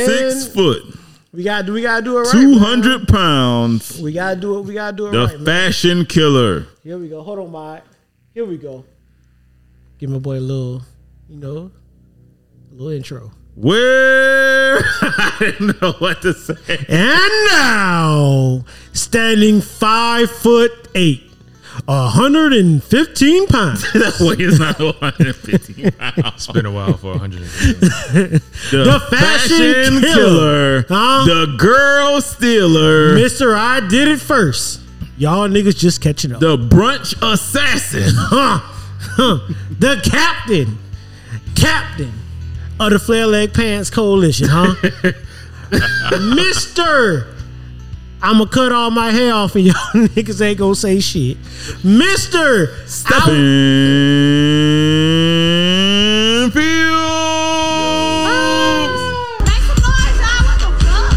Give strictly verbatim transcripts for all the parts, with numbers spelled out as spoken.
man. Six foot, We gotta do. We gotta do it right. two hundred pounds. We gotta do it. We gotta do it The right. Man. fashion killer. Here we go. Hold on, Mike. Here we go. Give my boy a little, you know, a little intro. Where I didn't know what to say. And now, standing five foot eight, a hundred and fifteen pounds. That way is not one hundred fifty pounds. It's been a while for one hundred fifty. The, The fashion killer. Huh? The girl stealer. Mister I did it first. Y'all niggas just catching up. The brunch assassin. Huh. Huh. The captain. Captain of the Flare Leg Pants Coalition, huh? Mister I'ma cut all my hair off and y'all niggas ain't gonna say shit. Mister Stephen Fields. Make some noise, y'all. What the fuck?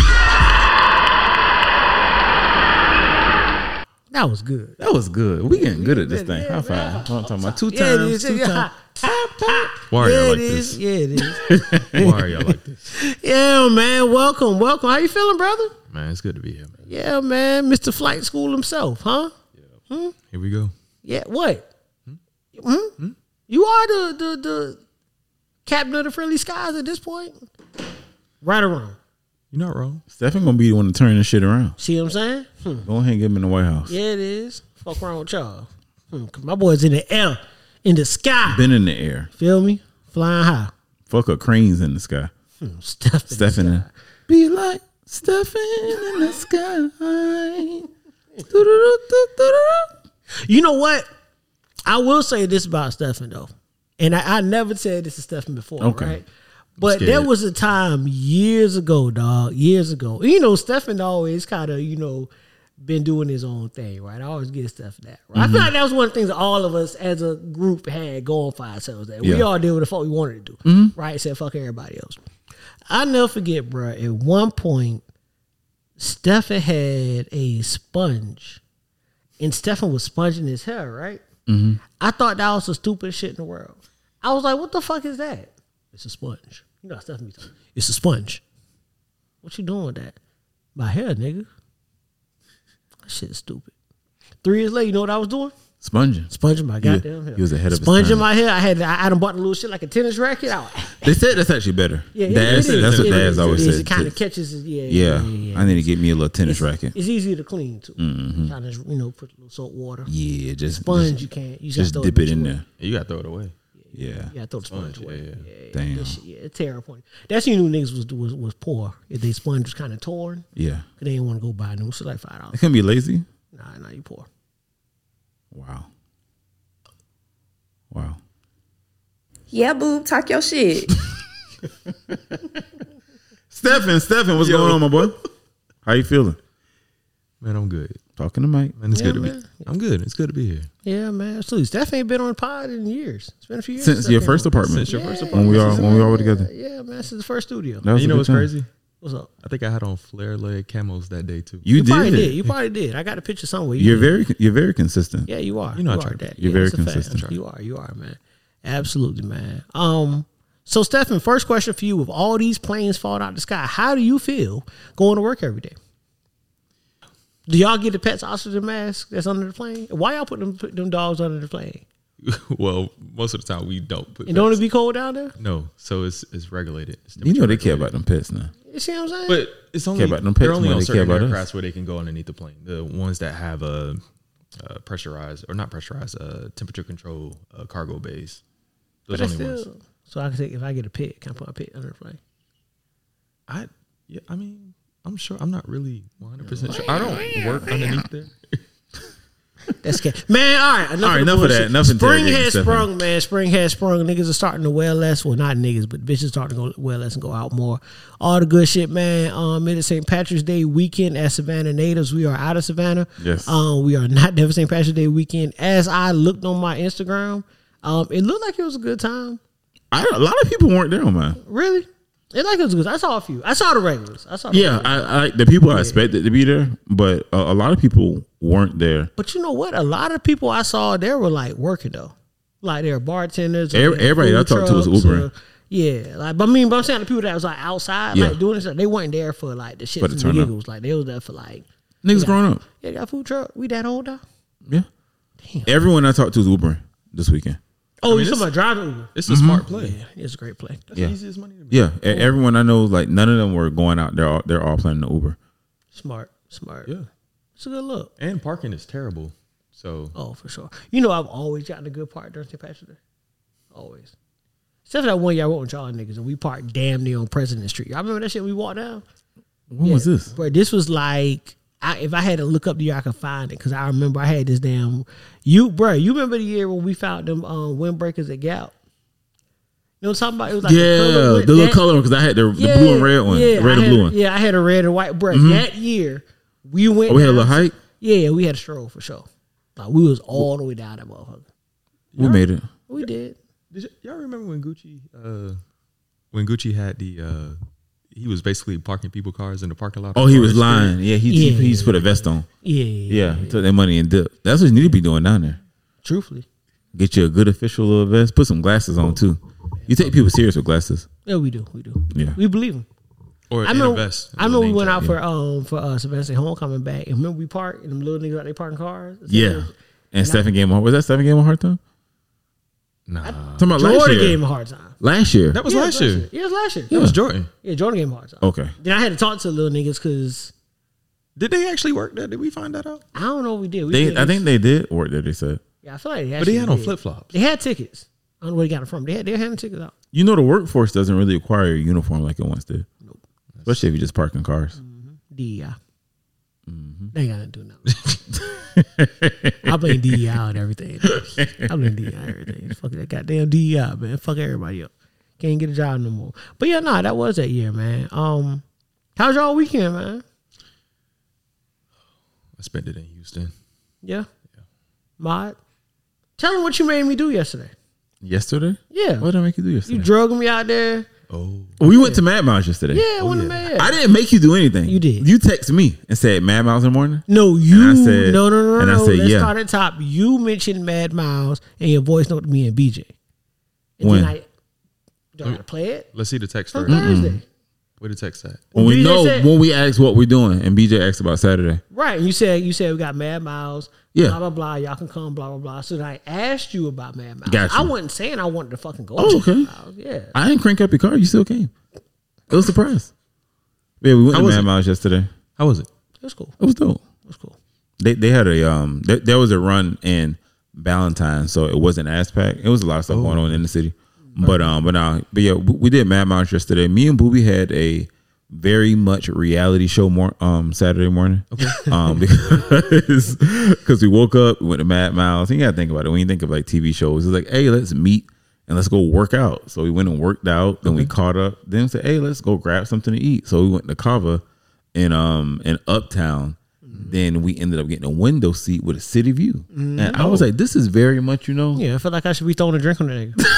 That was good. That was good. We getting good at this thing. High five. I'm talking about two Yeah, it times. is. Two Yeah. times. Why are Yeah, y'all it like is. this? Yeah, it is. Why are y'all like this? Yeah, man. Welcome, welcome. How you feeling, brother? Man, it's good to be here, man. Yeah, man. Mister Flight School himself, huh? Here we go. Yeah. What? Hmm? You are the, the the captain of the Friendly Skies at this point. Right or wrong? You're not wrong. Stephen gonna be the one to turn this shit around. See what I'm saying? Hmm. Go ahead and get him in the White House. Yeah, it is. Fuck around with y'all. Hmm. 'Cause my boy's in the air, in the sky. Been in the air. Feel me? Flying high. Fuck up cranes in the sky. Hmm. Stuff. Stephen. in- Be like Stephen in the sky. Do-do-do-do-do-do. You know what? I will say this about Stephen though. And I, I never said this to Stephen before, Okay. right? But scared. there was a time years ago, dog, years ago. You know, Stephen always kind of, you know, been doing his own thing, right? I always give Steph that. Right? I feel like that was one of the things that all of us as a group had going for ourselves. That we Yeah. all did what the fuck we wanted to do, right? Except fuck everybody else. I never forget, bro. At one point, Stephen had a sponge, and Stephen was sponging his hair, right? I thought that was the stupidest shit in the world. I was like, what the fuck is that? It's a sponge. You know how Stephen be talking. It's a sponge. What you doing with that? My hair, nigga. That shit is stupid. Three years later, you know what I was doing? Sponging. Sponging my He was- goddamn hair. he was ahead of his Sponging time. my hair. I had I, I done bought a little shit like a tennis racket. I, They said that's actually better. yeah, it- Dad's, it is. that's what It Dad's is. always It is. said. It kind too. of catches it. Yeah, Yeah. yeah, yeah. I need to get me a little tennis it's, racket. It's easier to clean too. Mm-hmm. Kind of, you know, put a little salt water. Yeah, just Sponge, just, you can't. You just gotta throw dip it bitch in away. there. You gotta throw it away. Yeah. Yeah, throw the sponge, Sponge, away. yeah, Yeah, yeah, Damn. that shit, yeah, it's terrible point. That's when you knew niggas was was was poor. If they sponge was kind of torn, Yeah. they didn't want to go buy new. So like five It dollars. can be lazy. Nah, nah, you poor. Wow. Wow. Yeah, boo, talk your shit. Stephen, Stephen, what's going on, my boy? How you feeling? Man, I'm good. Talking to Mike. Man, it's Yeah, good to man. be. I'm good. It's good to be here. Yeah, man. Absolutely. Steph ain't been on the pod in years. It's been a few years Since Steph your came first on. apartment. Since your first Yeah. When we all when we all were together. Yeah, man. Since the first studio. That was you a know good what's time. crazy? What's up? I think I had on flare leg camos that day too. You, You probably did. did. You probably did. I got a picture somewhere. You You're did. very you're very consistent. Yeah, you are. You know I you try are to- that. you're Yeah, very it's a fact. consistent. You are. You are, man. Absolutely, man. Um. So, Stephen, first question for you: with all these planes falling out the sky, how do you feel going to work every day? Do y'all get the Pets oxygen mask that's under the plane? Why y'all put them put them dogs under the plane? Well, most of the time we don't put. And don't it pets. be cold down there? No, so it's it's regulated. It's You know they care regulated. about them pets now. You see what I'm saying? But it's only about them they're pets only more on than they care certain about us. aircrafts where they can go underneath the plane. The ones that have a, uh pressurized or not pressurized, uh, temperature control uh, cargo bays. But Those that's only still, ones. so I can take if I get a pet, can I put a pet under the plane? I yeah, I mean, I'm sure. I'm not really one hundred percent sure. I don't work underneath there. That's scary. Man, all right. Enough, All right, of, the enough of bullshit. that. Enough Spring interrogating has stuff, sprung, man. man. Spring has sprung. Niggas are starting to wear less. Well, not niggas, but bitches starting to go wear less and go out more. All the good shit, man. Um, it is Saint Patrick's Day weekend at Savannah natives. We are out of Savannah. Yes. Um, we are not there for Saint Patrick's Day weekend. As I looked on my Instagram, um, it looked like it was a good time. I, a lot of people weren't there, man. Really, it like it was good. I saw a few. I saw the regulars. I saw. The Yeah, regulars. I, I the people I expected to be there, but a, a lot of people weren't there. But you know what? A lot of people I saw there were like working though, like they were bartenders. or Every- they had everybody I food talked to was trucks Ubering. or- Yeah, like but I mean, but I'm saying the people that was like outside, Yeah. like doing this, they weren't there for like the shit For the and turn the up. giggles. Like they was there for like, Niggas Yeah. growing up. yeah, they got food truck. We that old now? Yeah. Damn. Everyone I talked to was Ubering this weekend. Oh, mean, you talking it's- about driving Uber? It's a smart play. Yeah, it's a great play. That's Yeah. the easiest money to make. Yeah, e- everyone I know, like none of them were going out. They're all they're all planning the Uber. Smart, smart. Yeah, It's a good look. and parking is terrible. So Oh, for sure. You know, I've always gotten a good part during Saint Patrick's Day. Always. Except for that one year I went with y'all niggas and we parked damn near on President Street. Y'all remember that shit we walked down? When was this? Bro, this was like, I, if I had to look up the year, I could find it because I remember I had this damn. You, bro, you remember the year when we found them um, windbreakers at Gap? You know what I'm talking about? It was like Yeah, color wind- the little that- color one because I had the, the yeah, blue and red one, yeah, red I and had- blue one. Yeah, I had a red and white. Bro, that year we went. Oh, we had a down- little hike. Yeah, we had a stroll for sure. Like we was all the way down that motherfucker. We made it. We did. did y- y'all remember when Gucci, uh, when Gucci had the, uh, he was basically parking people cars in the parking lot. Oh, of he was Forest Street? lying. Yeah, he Yeah. he, he just put a vest on. Yeah, Yeah, he took that money and dip. That's what you need to be doing down there. Truthfully, Get you a good official little vest. Put some glasses on too. You take people serious with glasses. yeah, we do. We do. Yeah. we believe them. Or I in a remember, vest. I remember we went out Yeah. for um for uh Sylvester Homecoming back, and remember we parked and them little niggas out there parking cars. Yeah. And Stephen gave him a was that Stephen gave him a hard time? Nah, Talking about last Jordan year. gave him a hard time. Last year. that was Yeah, it last year. Yeah, it was last year. That was Jordan. Yeah, Jordan gave him a hard time. Okay. Then I had to talk to the little niggas because Did they actually work there? Did we find that out? I don't know what we did. We They did I this- think they did work there, they said. yeah, I feel like they But they actually had on did. flip flops. They had tickets. I don't know where they got it from. They had they had tickets out. You know the workforce doesn't really require a uniform like it once did. Especially if you're just parking cars. D E I. Mm-hmm. They ain't got nothing to do nothing. I blame D E I on everything. I blame D E I on everything. Fuck that goddamn D E I, man. Fuck everybody up. Can't get a job no more. But yeah, nah, that was that year, man. Um, how's y'all weekend, man? I spent it in Houston. Yeah. yeah. Mod, tell them what you made me do yesterday. Yesterday? Yeah. What did I make you do yesterday? You drug me out there. Oh, we went to Mad Mouse yesterday. Yeah, Oh, when yeah. the man. I didn't make you do anything. You did. You texted me and said Mad Mouse in the morning. No, you. And I said- no, no, no, and I no. said, Let's yeah. start at the top. You mentioned Mad Miles and your voice note to me and B J. And When? then I, do I gotta play it? let's see the text On first. Thursday. Where the text at? When we B J know said- when we asked what we're doing, and B J asked about Saturday. Right. And you said you said we got Mad Miles. Yeah. Blah blah blah. Y'all can come. Blah blah blah. So then I asked you about Mad Miles. Got you. I wasn't saying I wanted to fucking go. Oh, to okay. Mad Miles. Yeah. I didn't crank up your car. You still came. It was a surprise. Yeah, we went How to was Mad it? Mouse yesterday. How was it? It was cool. It was dope. It was cool. They they had a um there, there was a run in Valentine, so it wasn't as packed. It was a lot of stuff Oh. going on in the city. But um but now but yeah, we we did Mad Mouse yesterday. Me and Booby had a very much reality show more um Saturday morning. Okay. Um because because we woke up, we went to Mad Mouse. You gotta think about it. When you think of like T V shows, it's like, hey, let's meet and let's go work out. So we went and worked out, then we caught up, then said, hey, let's go grab something to eat. So we went to Kava in um in Uptown. Then we ended up getting a window seat with a city view. And I was like, this is very much, you know. Yeah, I feel like I should be throwing a drink on that nigga.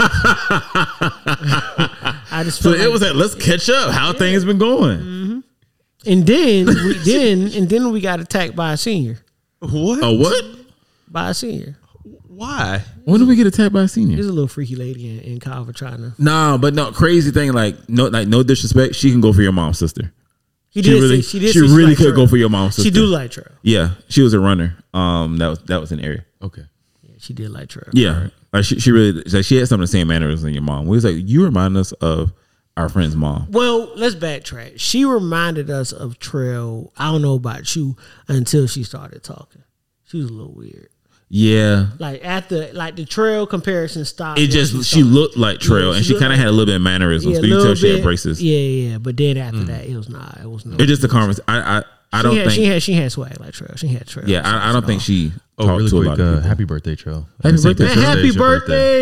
I just So feel it like, was like, let's catch up. How things been going? and then we then and then we got attacked by a senior. What? Oh, what? By a senior. Why? When did we get attacked by a senior? There's a little freaky lady in, in Carver trying to. Nah, but no, crazy thing, like no like no disrespect, she can go for your mom's sister. He She did really say, she did she say really liked could Trail. go for your mom's sister. She do like Trail. Yeah, she was a runner. Um that was that was an area. Okay. Yeah, she did like Trail. Yeah. Like she, she really like she had some of the same mannerisms than your mom. We was like, you remind us of our friend's mom. Well, let's backtrack. She reminded us of Trail. I don't know about you until she started talking. She was a little weird. Yeah. Like after, like the Trail comparison stopped. It when just she started. looked like Trail, Yeah, and she she looked kind of like- had a little bit of mannerisms. Yeah, so you little tell she had bit. braces. Yeah, yeah, yeah. But then after that, it was not. It was no. It just the conversation. I I, I She don't had, think. she had she had swag like Trail. She had Trail. yeah, I, I don't think she Oh, talked really to a quick. lot of Uh, people. happy birthday, Trail. Happy birthday, Man, Trail. happy Today's your birthday!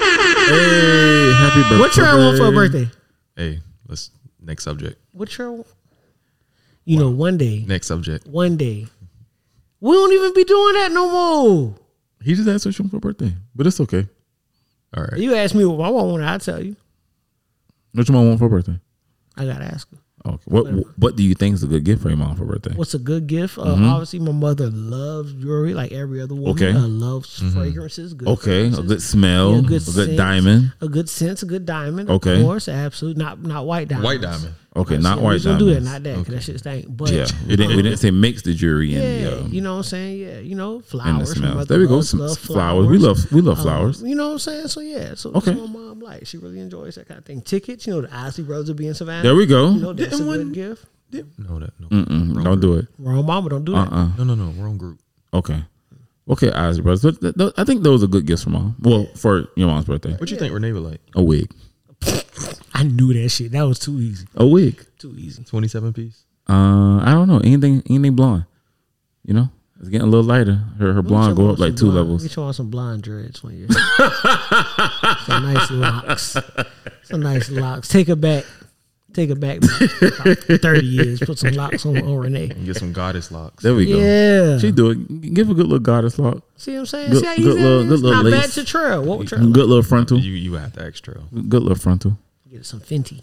Hey, happy birthday! What Trail want for a birthday? Hey, let's next subject. What Trail? You know, one day, Next subject. one day, we don't even be doing that no more. He just asked what she want for her birthday, but it's okay. All right. You ask me what I want, I tell you. What your mom want for her birthday? I gotta ask her. Okay. What What do you think is a good gift for your mom for her birthday? What's a good gift? Uh, Obviously, my mother loves jewelry like every other woman. Okay. Uh, loves fragrances. Good Okay, a fragrances. good smell, Yeah, a good, scent, diamond. a good sense, a good diamond. Okay. Of course, absolutely. Not not white diamond. White diamond. Okay, Yeah, not we white don't do that, diamonds. not that, because that shit stank. But Yeah, we didn't. We didn't say mix the jewelry yeah, and the, um, you know what I'm saying? Yeah, you know, and the flowers. My smells. mother There we go. loves- Some loves flowers. We love. We love Um, flowers. you know what I'm saying? So yeah, so Okay. that's what my mom likes. She really enjoys that kind of thing. Tickets, you know, the Isley Brothers will be in Savannah. There we go. You know, that's a Didn't good one- gift. No, that no. Mm-mm, Wrong don't do group. it. Wrong mama, don't do Uh that. uh No, no, no. Wrong group. Okay. Okay, Ozzy Brothers. Th- th- th- I think those are good gifts for mom. Well, for your mom's birthday. What you think Renee would like? A wig. I knew that shit. That was too easy. A wig. Too easy. twenty-seven piece. Uh, I don't know. Anything. Anything blonde. You know, it's getting a little lighter. Her her blonde go up like two levels. Get you on some blonde dreads one year. Some nice locks. Some nice locks. Take it back. Take it back about thirty years. Put some locks on, on Renee. And get some goddess locks. There we go. Yeah. She do it. Give a good little goddess lock. See what I'm saying? Good- See how good easy little- it is? good little Not bad lace. to trail. What would trail? Good little frontal. You you have to ask Trail. Good little frontal. Get some Fenty.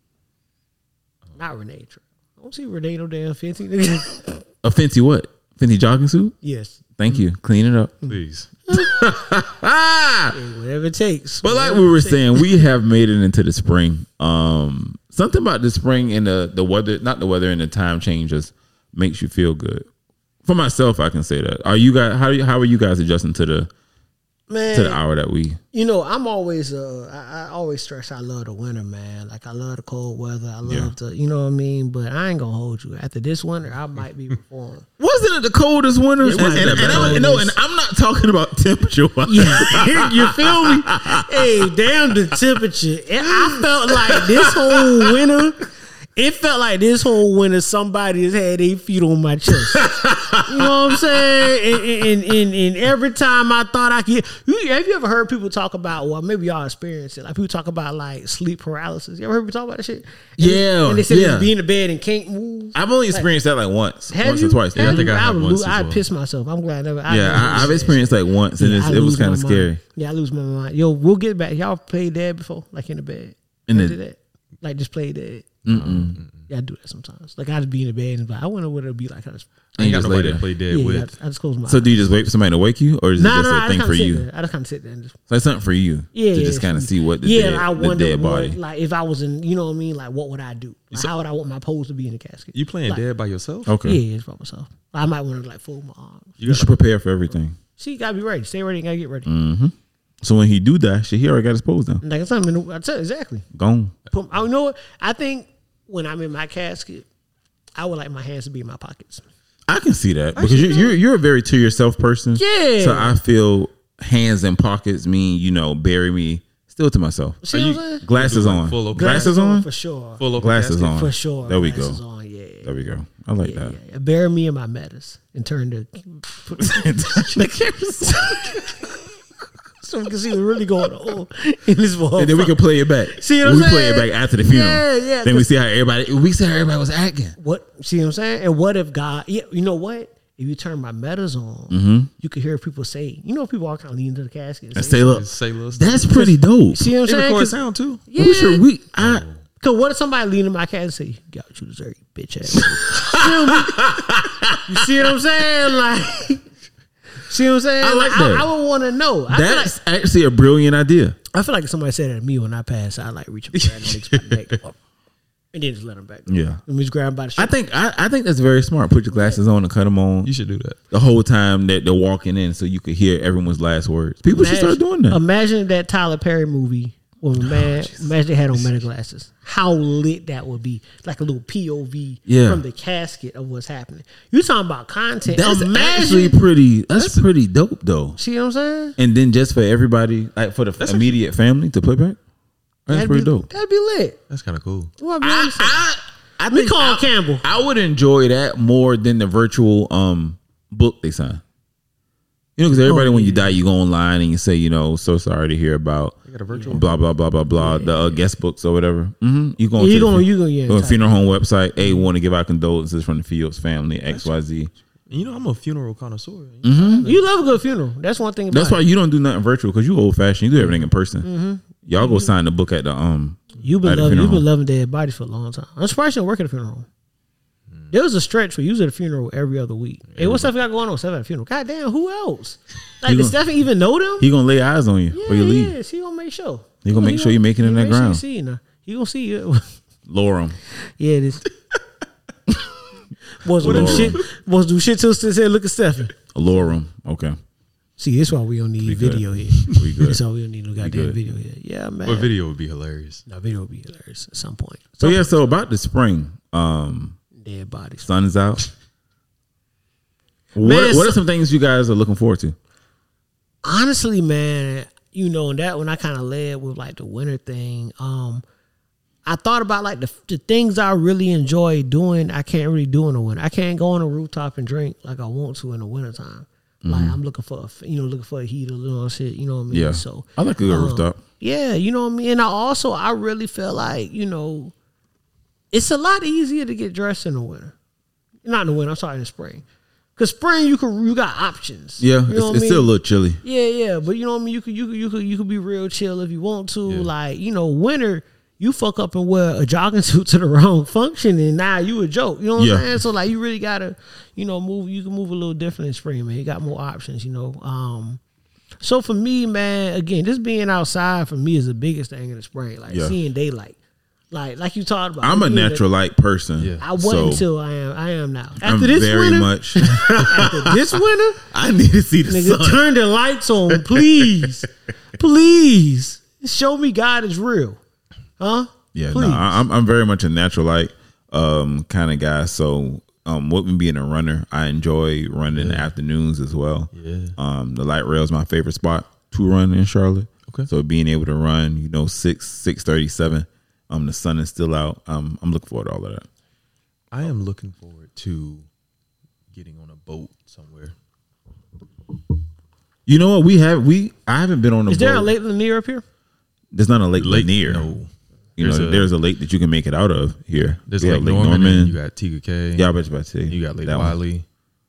Not Renee trail. I don't see Renee no damn Fenty. nigga. A Fenty what? Fenty jogging suit. Yes. Thank you. Clean it up. Please. Ah. Hey, whatever it takes. But like Whatever we it were takes. saying, we have made it into the spring. Um, something about the spring and the the weather, not the weather and the time changes, makes you feel good. For myself, I can say that. Are you guys? How how are you guys adjusting to the Man, to the hour that we? you know, I'm always, uh, I, I always stress I love the winter, man. Like, I love the cold weather. I love Yeah. the, you know what I mean? But I ain't going to hold you. After this winter, I might be reformed. Wasn't it the coldest winter? It and, was and, the and I'm, no, and coldest. I'm not talking about temperature. Yeah, you feel me? Hey, damn the temperature. And I felt like this whole winter, It felt like this whole winter somebody has had their feet on my chest. You know what I'm saying? And, and, and, and every time I thought I could, you, have you ever heard people talk about? Well, maybe y'all experience it. Like people talk about like sleep paralysis. You ever heard people talk about that shit? And, Yeah, and they said yeah. they be in the bed and can't move. I've only experienced that like once, Have once you? or twice. Have Yeah, I think you? I have would once lo- as I'd well. piss myself. I'm glad I never. I yeah, never I, I've did that experienced like once, and shit. it's, I it was lose my kind of mind. scary. Yeah, I lose my mind. Yo, we'll get back. Y'all played dead before, like in the bed. In Y'all the- did that? Like just play dead. Mm-mm. Yeah, I do that sometimes. Like I just be in the bed and be like, I wonder what it'll be like. I just, I ain't You got just nobody lay to there. play dead yeah, with. I just, I just close my So eyes. do you just wait for somebody to wake you, or is it Nah, just nah, a I thing just for kinda you? sit there. I just kind of sit there and just So it's something for you, yeah, to yeah, just kind of it's- see what the yeah. dead, I the wonder dead what, body. like if I was in, you know what I mean? Like what would I do? Like, how would I want my pose to be in the casket? You playing Like, dead by yourself? Okay, Yeah, it's by myself. I might want to like fold my arms. you should prepare for everything. See, you gotta be ready. Stay ready. You gotta get ready. Mm-hmm. So when he do that, shit, he already got his pose down. Like something. In the, I tell you, exactly. Gone. Put, I know what I think when I'm in my casket, I would like my hands to be in my pockets. I can see that because you're, you're you're a very to yourself person. Yeah. So I feel hands in pockets mean, you know, bury me still to myself. See what I'm saying? Glasses You do like on. full open Glasses on. for sure. Full open Glasses casket? on. For sure. There we go. Glasses on, yeah. There we go. I like Yeah, that. yeah, yeah. Bury me in my metas and turn to put, so we can see what's really going on in this world. And then we can play it back. See what I'm we play it saying? back after the funeral. Yeah, yeah, Then we 'cause- see how everybody. We see how everybody was acting. What see what I'm saying? And what if God? Yeah, you know what? If you turn my metas on, Mm-hmm. you could hear people say, you know, people all kind of lean to the casket. And And say, say, look, Say little stuff. that's pretty dope. see what I'm They saying? record 'Cause- sound too. yeah. We should. We. I. Cause what if somebody lean in my cat and say, "God, you deserve you bitch ass." Feel me? You see what I'm saying? Like, see what I'm saying? I like I, that. I would want to know. I feel, like, That's actually a brilliant idea. I feel like if somebody said that to me when I pass, I like reach up and grab the niggas by the neck, up, and then just let them back. Yeah. Let me just grab them by the I shirt. think. I, I think that's very smart. Put your glasses on and cut them on You should do that. the whole time that they're walking in, so you could hear everyone's last words. People should start doing that. Imagine that Tyler Perry movie when a man, imagine they had on meta glasses. How lit that would be! Like a little P O V Yeah. from the casket of what's happening. You talking about content? That's imagine, actually pretty. That's, pretty dope, though. see what I'm saying? And then just for everybody, like for the immediate family to play back, that's That'd pretty be, dope. That'd be lit. That's kind of cool. What, man, I, you say? I, I We think call I, Campbell. I would enjoy that more than the virtual um book they sign. You know, because everybody, Oh, when you yeah. die, you go online and you say, you know, so sorry to hear about They got a virtual. blah blah blah blah blah the uh, guest books or whatever. Mm-hmm. You go Yeah, you to the gonna- fu- you gonna- yeah, go to type. funeral home website. Hey, want to give out condolences from the Fields family X Y Z. You know, I'm a funeral connoisseur. You love a good funeral. That's one thing about That's why it. you don't do nothing virtual because you old fashioned. You do everything in person. Mm-hmm. Y'all go sign the book at the um. You've been at the loving, funeral you've been home. loving dead bodies for a long time. I'm surprised you don't work at a funeral home. There was a stretch where you was at a funeral every other week. Hey, what's stuff you got going on? Stuff at a funeral. God damn, who else? Like, He does gonna- Stephen even know them? He gonna lay eyes on you yeah, before you leave. yeah. She gonna make sure. He gonna make sure you making it in he that make sure ground. you see you now. He gonna see you. Lower him. Yeah, it is. Was do Lord. shit. Was do shit till said, look at Stephen. Lower him. Okay. See, this why we don't need good. video here. We good. That's why we don't need no goddamn good. video here. Yeah, man. What video would be hilarious? No, video would be hilarious at some point. So yeah. So about the spring, um, Dead bodies. sun's out. What, Man, what are so- some things you guys are looking forward to? Honestly, man, you know, and that when I kind of led with like the winter thing, um, I thought about like the the things I really enjoy doing. I can't really do in the winter. I can't go on a rooftop and drink like I want to in the wintertime. Like I'm looking for, a, you know, looking for a heater, little shit. You know what I mean? Yeah. So I like a good um, rooftop. Yeah, you know what I mean. And I also I really feel like you know, it's a lot easier to get dressed in the winter. Not in the winter. I'm sorry, in the spring. Cause spring you could you got options. Yeah, You know it's, what I it's mean? still a little chilly. Yeah, yeah, but you know what I mean. You could, you could, you could, you could be real chill if you want to. Like you know, winter, you fuck up and wear a jogging suit to the wrong function, and now you a joke. You know what Yeah. I'm saying? So like, you really gotta, you know, move. You can move a little different in spring, man. You got more options. You know. Um, so for me, man, again, just being outside for me is the biggest thing in the spring. Like Yeah. seeing daylight. Like like you talked about. I'm a you know, natural light person. Yeah. I wasn't so until I am. I am now. After I'm this very winter, much. after this winter. I need to see the Nigga, sun. turn the lights on, please. Please. Show me God is real. Huh? Yeah, Please. no, I- I'm I'm very much a natural light um kind of guy. So um, with me being a runner, I enjoy running in the afternoons as well. Yeah. Um, the light rail is my favorite spot to run in Charlotte. Okay. So being able to run, you know, six six thirty seven, Um, the sun is still out. Um, I'm looking forward to all of that. I am looking forward to getting on a boat somewhere. You know what? We have we. I haven't been on a Is boat. there a Lake Lanier up here? There's not a Lake, Lake- Lanier. no. You There's know, a- there's a lake that you can make it out of here. There's We Lake have Norman, and you got Tiga K. Yeah, I bet you about to say. You got Lake that one. Wiley.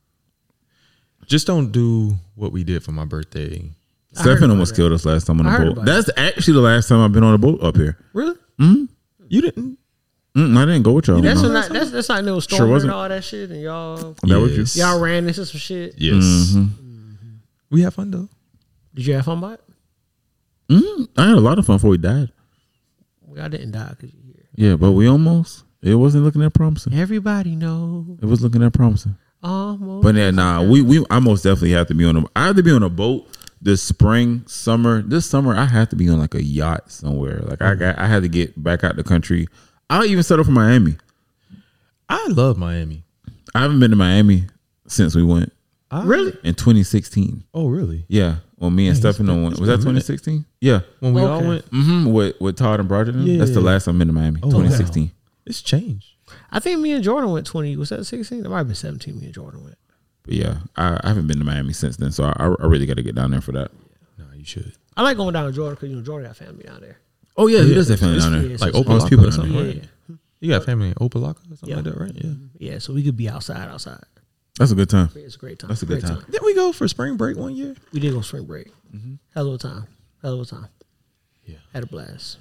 Just don't do what we did for my birthday. Stefan almost killed us last time on I heard the boat. about That's actually the last time I've been on a boat up here. Really? You didn't. Mm, I didn't go with y'all. That's no. not that's that's not no storm Sure and wasn't. all that shit, and y'all That was Yes. you. y'all ran into some shit. Yes. Mm-hmm. We had fun though. Did you have fun by it? Mm, I had a lot of fun before we died. Well, I didn't die because you're here. Yeah, but we almost. It wasn't looking that promising. Everybody knows. It was looking that promising. Almost. But yeah, nah, we we I most definitely have to be on a. I have to be on a boat this spring, summer. This summer, I have to be on like a yacht somewhere. Like I got, I had to get back out the country. I'll even settle for Miami. I love Miami. I haven't been to Miami since we went Really? in twenty sixteen. Oh, really? Yeah, when me and it's Stefano been- went. it's Was been that a twenty minute. sixteen? Yeah. When we Okay. all went, Mm-hmm. With with Todd and Broderick. That's the Yeah. last time I've been to Miami. Oh, twenty wow. sixteen. it's changed. I think me and Jordan went twenty. Was that sixteen? It might have been seventeen. Me and Jordan went. But yeah, I, I haven't been to Miami since then, so I, I really got to get down there for that. No, you should. I like going down to Jordan because you know Jordan got family down there. Oh yeah, he Yeah, does that family down there. yeah, Like so- Most Opalaka people or down something, there. Yeah, right? You got family in Opalaka or something Yeah. like that, right? Yeah. yeah. So we could be outside, outside. That's a good time. It's a great time. That's a good Great time. Didn't we go for spring break one year? We did go spring break. Hell of a time. Hell of a time. Yeah. Had a blast.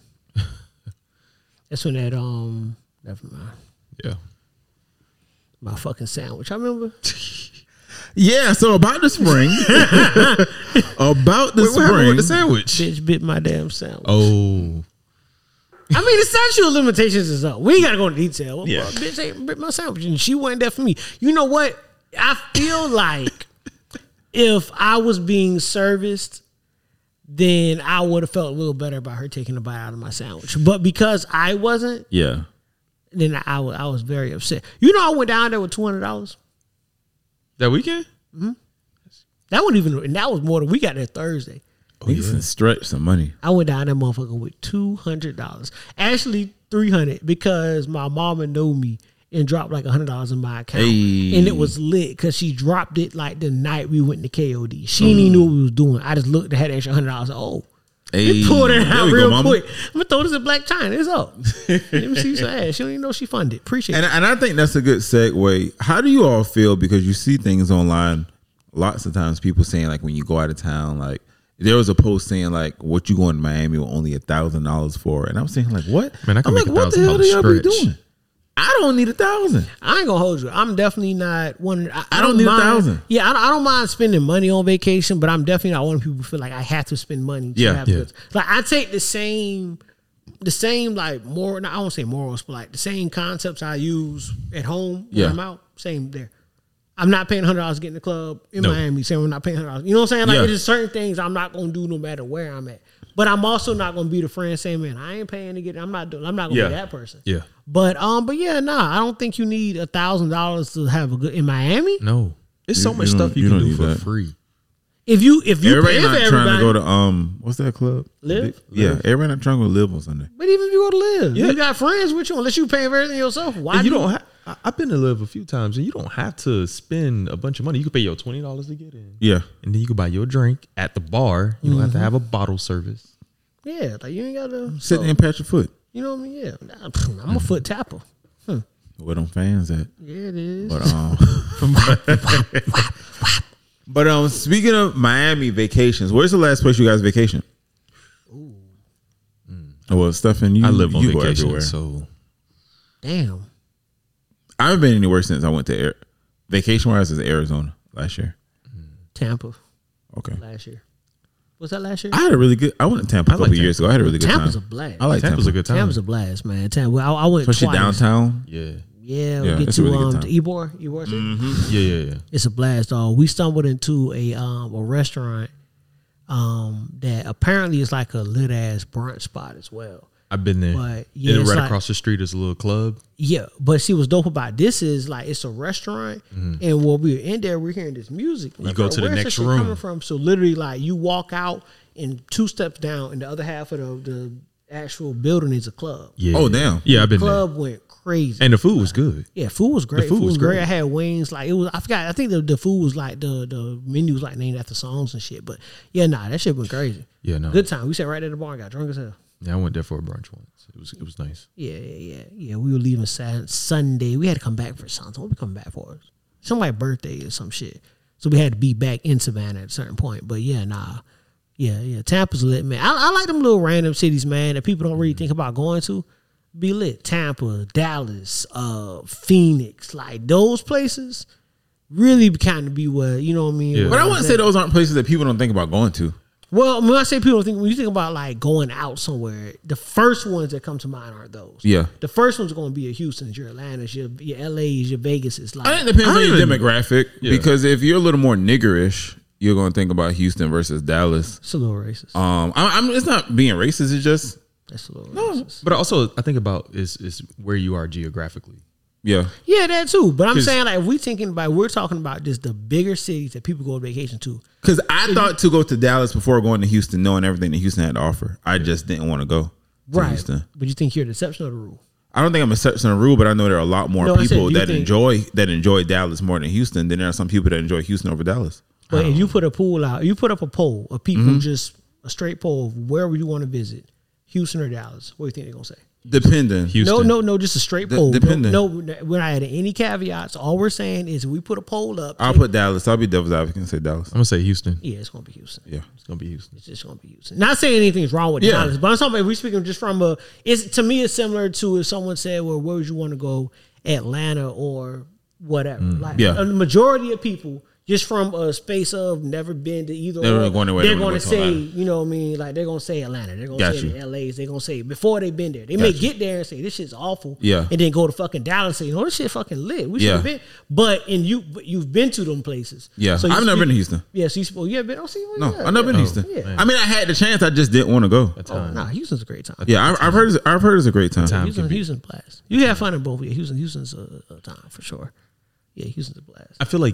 That's when that um. Never mind. Yeah. My fucking sandwich. I remember. Yeah, so about the spring, about the Wait, what happened spring, with the sandwich? Bitch bit my damn sandwich. Oh, I mean, the statute of limitations is up. We ain't got to go into detail. Well, Yeah. bitch ain't bit my sandwich, and she wasn't there for me. You know what? I feel like if I was being serviced, then I would have felt a little better about her taking a bite out of my sandwich. But because I wasn't, yeah, then I was, I was very upset. You know, I went down there with two hundred dollars. that weekend? That wasn't even, and that was more than we got there Thursday. niggas can stretch some money. I went down that motherfucker with two hundred dollars. Actually, three hundred because my mama knew me and dropped like one hundred dollars in my account. Hey. And it was lit because she dropped it like the night we went to K O D. She didn't even know what we was doing. I just looked and had extra one hundred dollars. Oh, Hey, pulled it there out we go, real mama. quick. I'm going to throw this in Black China. It's up. Let me see some ass. She don't even know she funded. Appreciate And it. and I think that's a good segue. How do you all feel? Because you see things online, lots of times people saying like when you go out of town, like there was a post saying like what you going to Miami with only a thousand dollars for, and I'm saying like what? Man, I can I'm make like, a what the hell thousand do y'all be dollars doing? I don't need a thousand. I ain't gonna hold you. I'm definitely not one. I, I don't need a mind- thousand. Yeah, I, don't- I don't mind spending money on vacation, but I'm definitely not one of the people who feel like I have to spend money. To Yeah, have yeah. goods. Like I take the same, the same like more. I won't say morals, but like the same concepts I use at home when Yeah. I'm out. Same there. I'm not paying hundred dollars to get in the club in No. Miami. Saying I'm not paying hundred dollars. You know what I'm saying? Like Yeah. there's certain things I'm not gonna do no matter where I'm at. But I'm also not gonna be the friend saying, "Man, I ain't paying to get." I'm not doing. I'm not gonna Yeah. be that person. Yeah. But um, but yeah, nah, I don't think you need a thousand dollars to have a good in Miami. No. There's You- so much you don't- stuff you, you can don't do need for that. free. If you if you Everybody pay not for trying everybody, to go to um what's that club? Live? Yeah, everybody not trying to go to Live on Sunday. but even if you go to live, Yeah. you got friends with you unless you pay for everything yourself. Why And you do don't have. I've been to Live a few times, and you don't have to spend a bunch of money. You can pay your twenty dollars to get in, Yeah, and then you can buy your drink at the bar. You don't have to have a bottle service. Yeah, like you ain't gotta sit so, there and pat your foot. You know what I mean? Yeah, Nah, I'm a foot tapper. Where them fans at? Yeah, it is. But um, but um, speaking of Miami vacations, where's the last place you guys vacation? Ooh. Well, Stefan, you I live on you go vacation, everywhere. so Damn. I haven't been anywhere since I went to Air, vacation wise is Arizona last year. Tampa Okay, last year. Was that last year? I had a really good. I went to Tampa a I couple like years ago. I had a really good Tampa's a time. blast. I like Tampa's Tampa. a good time. Tampa's a blast, man. Tampa. Well, I, I went especially twice. downtown. Yeah, Yeah, we Yeah, get it's a to really good um time. to Ybor, Ybor City. yeah, yeah, yeah. It's a blast, dog. We stumbled into a um a restaurant um that apparently is like a lit ass brunch spot as well. I've been there. But, yeah, and it's right like- across the street is a little club. Yeah, but see what's dope about this is like it's a restaurant, and while we were in there, we're hearing this music. Like, go bro, to the where's this next shit room. coming from? So literally, like you walk out and two steps down, and the other half of the, the actual building is a club. Yeah. Oh, damn. Yeah, I've been Club there. went crazy. And the food was good. Yeah, food was great. The food food was was great. great. I had wings. Like it was. I forgot. I think the, the food was like the the menu was like named after songs and shit. But yeah, nah, that shit went crazy. Yeah, no. Good time. We sat right at the bar and got drunk as hell. Yeah, I went there for a brunch once. It was it was nice. Yeah, yeah, yeah, yeah. We were leaving Saturday, Sunday. We had to come back for something. What we coming back for? Somebody's birthday or some shit. So we had to be back in Savannah at a certain point. But yeah, nah. Yeah, yeah. Tampa's lit, man. I, I like them little random cities, man, that people don't really think about going to. Be lit. Tampa, Dallas, uh, Phoenix, like those places really kind of be where, you know what I mean? Yeah. But I wouldn't say those aren't places that people don't think about going to. Well, when I say people think, when you think about like going out somewhere, the first ones that come to mind are those. Yeah. The first one's going to be your Houston's, your Atlanta's, your, your L A's, your Vegas's. Like, I think it depends I on your even- demographic. Yeah. Because if you're a little more niggerish, you're going to think about Houston versus Dallas. it's a little racist. Um, I, I'm. It's not being racist. It's just That's a little racist. But also, I think about is is where you are geographically. yeah. Yeah, that too. But I'm 'Cause- saying like if we thinking about, we're talking about just the bigger cities that people go on vacation to. Because I thought to go to Dallas before going to Houston, knowing everything that Houston had to offer. I just didn't want to go to Right. Houston. But you think you're the exception of the rule. I don't think I'm a exception to the rule, but I know there are a lot more No, I said, people do you that think- enjoy that enjoy Dallas more than Houston. Then there are some people that enjoy Houston over Dallas. But if you put a pool out, you put up a poll of people, Mm-hmm. just a straight poll of where would you want to visit, Houston or Dallas? What do you think they're gonna say? Depending. Houston. No, no, no, just a straight D- poll. No, depending. no, we're not adding any caveats. All we're saying is we put a poll up. I'll put Dallas. I'll be devil's advocate and say Dallas. I'm gonna say Houston. yeah, it's gonna be Houston. Yeah. It's gonna be Houston. It's just gonna be Houston. Not saying anything's wrong with Yeah. Dallas, but I'm talking about if we're speaking just from a. It's to me, it's similar to if someone said, "Well, where would you want to go, Atlanta or whatever?" Like Yeah. a majority of people. Just from a space of never been to either, They're or, going away, they're they wanna going to go to say, Atlanta. you know what I mean? Like they're going to say Atlanta, they're going to Got say you. the L A's, they're going to say before they've been there. They may you. get there and say this shit's awful, Yeah. and then go to fucking Dallas and say, you know, this shit fucking lit. We should Yeah. have been, but in you, but you've been to them places. Yeah. So you I've never speak- been to Houston. Yeah, so you well, you have been? Oh, see, well, No, yeah, I've never been to yeah. Houston. Yeah. I mean, I had the chance. I just didn't want to go. A time. Nah, Houston's a great time. Yeah, I've, I've heard. It's, I've heard it's a great time. time. Houston, can be- Houston's blast. You have fun in both. Yeah, Houston, Houston's a, a time for sure. Yeah, Houston's a blast. I feel like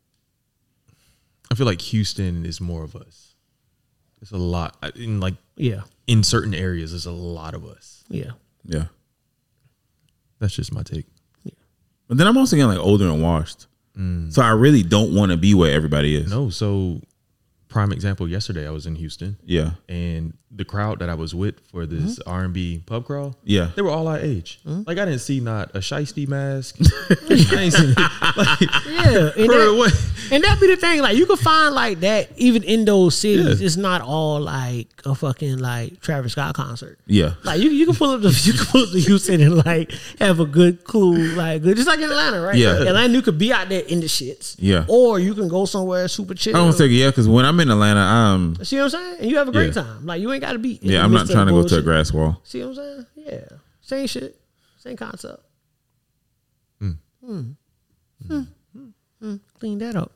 I feel like Houston is more of us. It's a lot I- in like Yeah, in certain areas. There's a lot of us. yeah. Yeah. That's just my take. But then I'm also getting like older and washed. So I really don't want to be where everybody is. No, so prime example. Yesterday I was in Houston, Yeah. and the crowd that I was with for this R and B pub crawl, Yeah. they were all our age. Like I didn't see not a shiesty mask. I ain't seen, like, Yeah, and for that, what? and that be the thing. Like you can find like that even in those cities. Yeah. It's not all like a fucking like Travis Scott concert. Yeah. Like you, you can pull up the you can pull up to Houston and like have a good cool like good just like in Atlanta, right? Yeah. Atlanta, you could be out there in the shits. Yeah. Or you can go somewhere super chill. I don't say yeah, because when I'm in Atlanta, um, See what I'm saying? And you have a great Yeah. time. Like you ain't got to be. in yeah, the I'm not midst of trying to go to a bullshit. grass wall. See what I'm saying? Yeah, same shit, same concept. Mm. Hmm. Hmm. Hmm. Clean that up.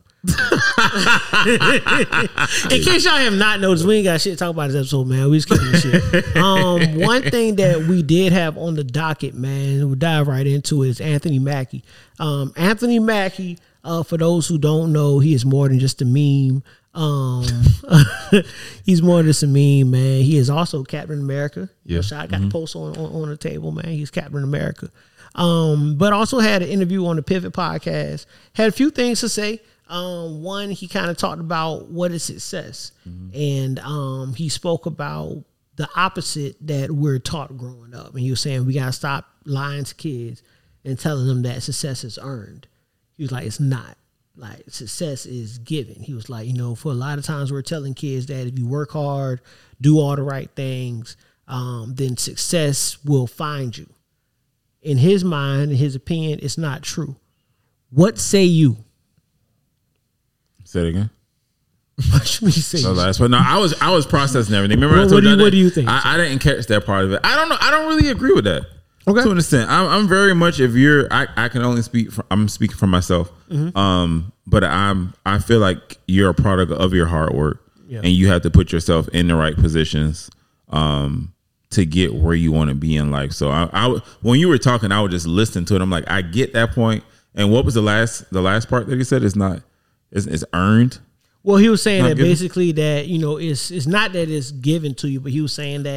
In case y'all have not noticed, we ain't got shit to talk about this episode, man. We just keeping the shit. Um, one thing that we did have on the docket, man, we'll dive right into it, is Anthony Mackie. Um, Anthony Mackie, uh, for those who don't know, he is more than just a meme. Um, he's more than just a meme, man. He is also Captain America. Yeah. I got the post on, on on the table, man. He's Captain America. Um, but also had an interview on the Pivot podcast. Had a few things to say. Um, one, he kind of talked about what is success, and um, he spoke about the opposite that we're taught growing up. And he was saying we gotta stop lying to kids and telling them that success is earned. He was like, it's not. Like success is given. He was like, you know, for a lot of times we're telling kids that if you work hard, do all the right things, um, then success will find you. In his mind, in his opinion, it's not true. What say you? Say it again. What you mean say So you? last one. No, I was I was processing everything. Remember, I What- told what do you- you I what do you didn't- think? I, I didn't catch that part of it. I don't know. I don't really agree with that. Okay. To an extent, I'm, I'm very much. If you're, I, I can only speak. For, I'm speaking for myself. Mm-hmm. Um, but I'm. I feel like you're a product of your hard work, Yeah. and you have to put yourself in the right positions, um, to get where you want to be in life. So I, I, when you were talking, I would just listen to it. I'm like, I get that point. And what was the last, the last part that he said? It's not. It's, it's earned. Well, he was saying Not that given? basically that, you know, it's it's not that it's given to you, but he was saying that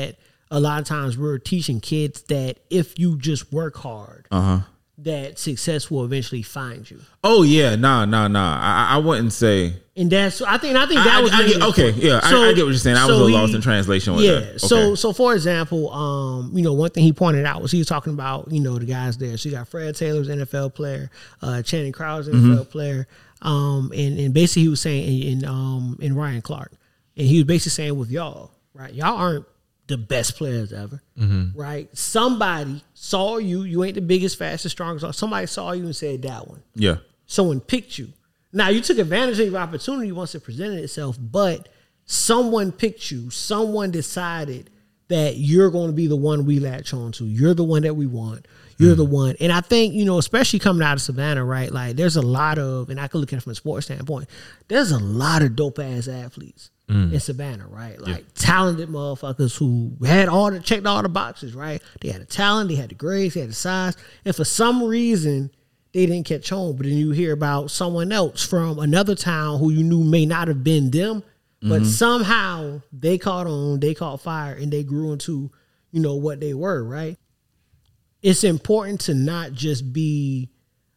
a lot of times we're teaching kids that if you just work hard, Uh-huh. that success will eventually find you. Oh yeah, nah, nah, nah. I, I wouldn't say. And that's I think I think that I, was I, I really get, okay. Yeah, So- I, I get what you're saying. I was so a little he- lost in translation with Yeah. that. Okay. So so for example, um, you know, one thing he pointed out was he was talking about, you know, the guys there. So you got Fred Taylor's N F L player, uh, Channing Crowder's N F L Mm-hmm. player, um, and and basically he was saying in um in Ryan Clark, and he was basically saying with y'all, right? Y'all aren't the best players ever, right? Somebody saw you. You ain't the biggest, fastest, strongest. Somebody saw you and said that one. yeah, Someone picked you. Now you took advantage of your opportunity once it presented itself, but someone picked you. Someone decided that you're going to be the one we latch on to. You're the one that we want. You're the one. And I think, you know, especially coming out of Savannah, right? Like there's a lot of, and I could look at it from a sports standpoint, there's a lot of dope ass athletes in Savannah, right? Like talented motherfuckers who had all the, checked all the boxes, right? They had the talent, they had the grades, they had the size. And for some reason, they didn't catch on. But then you hear about someone else from another town who you knew may not have been them, but somehow they caught on, they caught fire, and they grew into, you know, what they were, right? It's important to not just be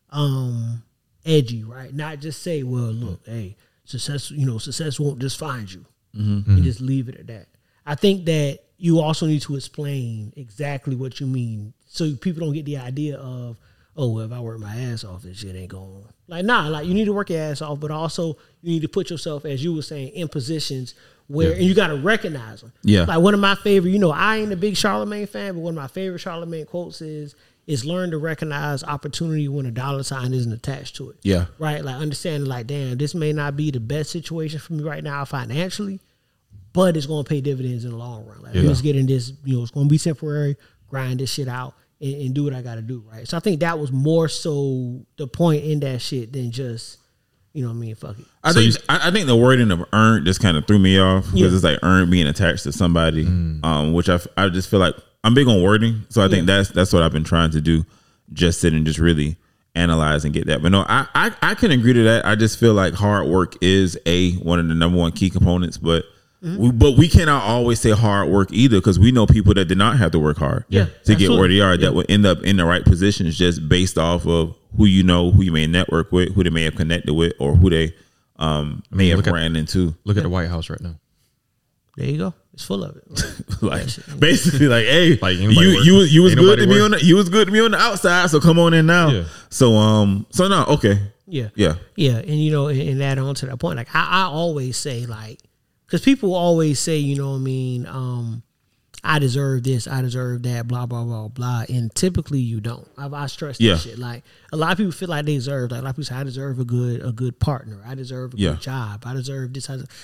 um, edgy, right? Not just say, well, look, hey, success, you know, success won't just find you and just leave it at that. I think that you also need to explain exactly what you mean so people don't get the idea of, oh, well, if I work my ass off, this shit ain't going. Like, nah, like you need to work your ass off, but also you need to put yourself, as you were saying, in positions where, Yeah. and you got to recognize them. Yeah. Like one of my favorite, you know, I ain't a big Charlemagne fan, but one of my favorite Charlemagne quotes is, is learn to recognize opportunity when a dollar sign isn't attached to it. yeah, Right? Like understanding like, damn, this may not be the best situation for me right now financially, but it's going to pay dividends in the long run. Like, Yeah. let's get in this, you know, it's going to be temporary, grind this shit out and, and do what I got to do. Right. So I think that was more so the point in that shit than just, you know what I mean? Fuck it. I So think you- I, I think the wording of earned just kind of threw me off because Yeah. it's like earned being attached to somebody, um, which I, f- I just feel like I'm big on wording, so I think that's that's what I've been trying to do, just sit and just really analyze and get that. But no, I, I I can agree to that. I just feel like hard work is a one of the number one key components, but. We, but we cannot always say hard work either because we know people that did not have to work hard Yeah, to get where they are absolutely. that would end up in the right positions just based off of who you know, who you may network with, who they may have connected with, or who they um, may have look at- ran into. Look at the White House right now. There you go. It's full of it. Like basically, like, hey, Like, you anybody work- you was- you was ain't good to nobody me work. on the, you was good to me on the outside, so come on in now. Yeah. So um, so no, okay, Yeah. yeah, Yeah, and you know, and, and add on to that point, like I, I always say, like, because people always say, you know what I mean, um, I deserve this, I deserve that, blah blah blah blah, and typically you don't. I, I stress that Yeah. shit. Like a lot of people feel like they deserve, like a lot of people say, I deserve a good a good partner, I deserve a Yeah. good job, I deserve this. I deserve.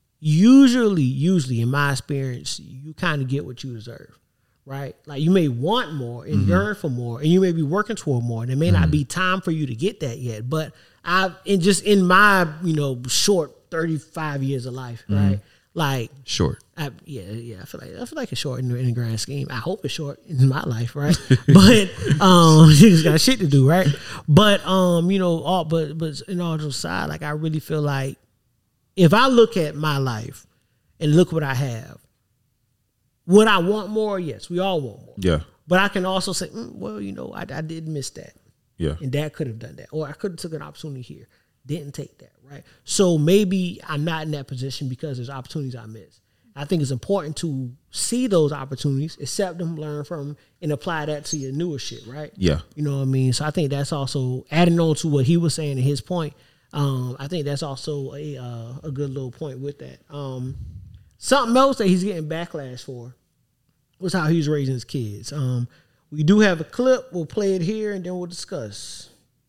Usually, usually in my experience, you kind of get what you deserve. Right? Like you may want more and yearn for more, and you may be working toward more. And it may not be time for you to get that yet. But I, and just in my, you know, short thirty-five years of life, right? Like, Short. I, yeah, yeah. I feel like I feel like it's short in, the- in the grand scheme. I hope it's short in my life, right? but um, niggas got shit to do, right? But um, you know, all but but in all jokes aside, like I really feel like if I look at my life and look what I have. Would I want more? Yes, we all want more. yeah, But I can also say, mm, well, you know, I, I did miss that. yeah, And Dad could have done that. Or I could have took an opportunity here. Didn't take that, right? So maybe I'm not in that position because there's opportunities I missed. I think it's important to see those opportunities, accept them, learn from them, and apply that to your newer shit, right? yeah. You know what I mean? So I think that's also adding on to what he was saying in his point. Um, I think that's also a uh, a good little point with that. Um, something else that he's getting backlash for was how he's raising his kids. Um, we do have a clip. We'll play it here and then we'll discuss.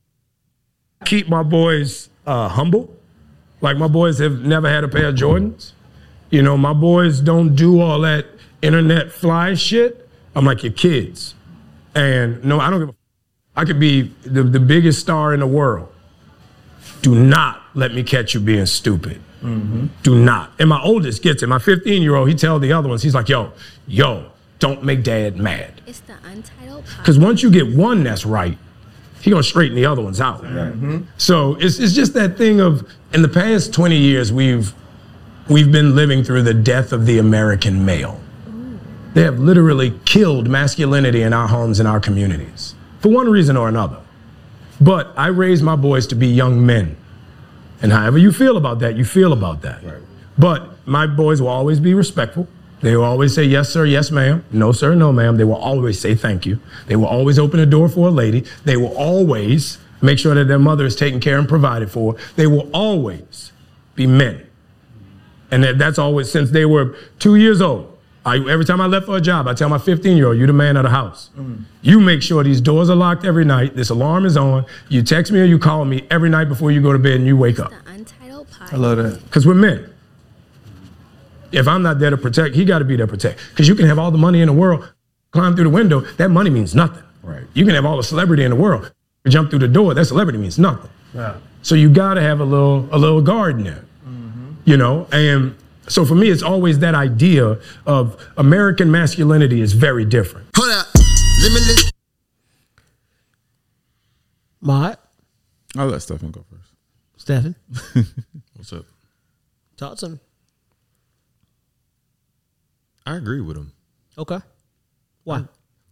Keep my boys uh, humble. Like my boys have never had a pair of Jordans. You know, my boys don't do all that internet fly shit. I'm like your kids. And no, I don't give a I could be the, the biggest star in the world. Do not let me catch you being stupid. Mm-hmm. Do not. And my oldest gets it. My fifteen-year-old, he tells the other ones, he's like, yo, yo, don't make dad mad. It's the Untitled Podcast. Because once you get one that's right, he gonna straighten the other ones out. Mm-hmm. So it's it's just that thing of, in the past twenty years, we've we've been living through the death of the American male. They have literally killed masculinity in our homes and our communities for one reason or another. But I raised my boys to be young men. And however you feel about that, you feel about that. Right. But my boys will always be respectful. They will always say, yes, sir, yes, ma'am. No, sir, no, ma'am. They will always say thank you. They will always open the door for a lady. They will always make sure that their mother is taken care and provided for. They will always be men. And that, that's always since they were two years old. I, every time I left for a job, I tell my fifteen-year-old, you're the man of the house. Mm. You make sure these doors are locked every night, this alarm is on, you text me or you call me every night before you go to bed and you wake up. The Untitled Podcast. I love that. Because we're men. If I'm not there to protect, he got to be there to protect. Because you can have all the money in the world, climb through the window, that money means nothing. Right. You can have all the celebrity in the world, jump through the door, that celebrity means nothing. Yeah. So you got to have a little a little guard in there. Mm-hmm. You know, and so for me, it's always that idea of American masculinity is very different. Hold up. Limitless. Mott, I'll let Stephen go first. Stephen, What's up? talk to me. I agree with him. Okay. Why?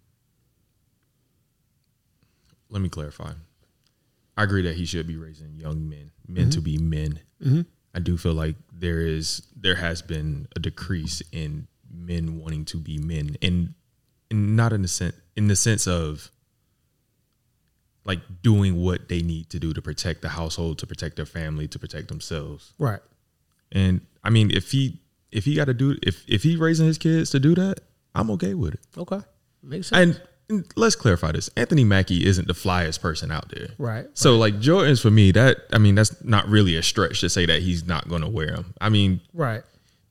Let me clarify. I agree that he should be raising young men, men mm-hmm. to be men. Mm-hmm. I do feel like there is there has been a decrease in men wanting to be men, and and not in the sense in the sense of like doing what they need to do to protect the household, to protect their family, to protect themselves. Right. And I mean, if he if he got to do if if he raising his kids to do that, I'm okay with it. Okay, makes sense. And, and let's clarify this: Anthony Mackie isn't the flyest person out there, right? So right. like Jordans for me, that I mean, that's not really a stretch to say that he's not going to wear them. I mean, right.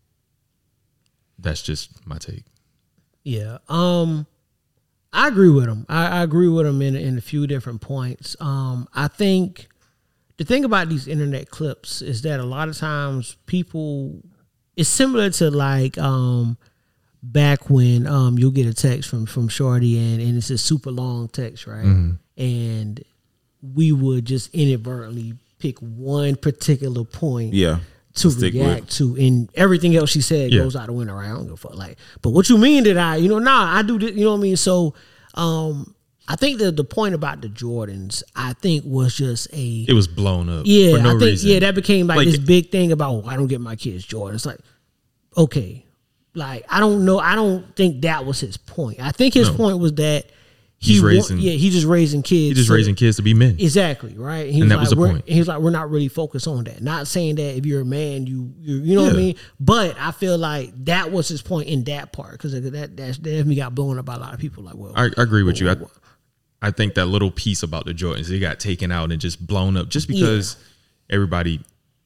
That's just my take. Yeah. Um, I agree with him. I, I agree with him in in a few different points. Um, I think the thing about these internet clips is that a lot of times people, it's similar to like um. back when um you'll get a text from from Shorty and, and it's a super long text, right? Mm-hmm. And we would just inadvertently pick one particular point yeah, to react with. to, and everything else she said yeah. goes out the window, right? I don't give a fuck. Like, but what you mean that I, you know, nah, I do this, you know what I mean? So um I think that the point about the Jordans, I think was just a it was blown up. Yeah, for no I think reason. yeah, that became like, like this big thing about oh, I don't get my kids Jordans. It's like, okay. Like, I don't know. I don't think that was his point. I think his no. point was that he he's raising, wa- yeah, he's just raising kids. He's just so, raising kids to be men. Exactly, right? He and was that like, was the we're, point. He was like, we're not really focused on that. Not saying that if you're a man, you, you, you know yeah. what I mean? But I feel like that was his point in that part because that, that, that definitely got blown up by a lot of people. Like, well, I, I agree with well, you. I, I think that little piece about the Jordans, they got taken out and just blown up just because yeah. everybody...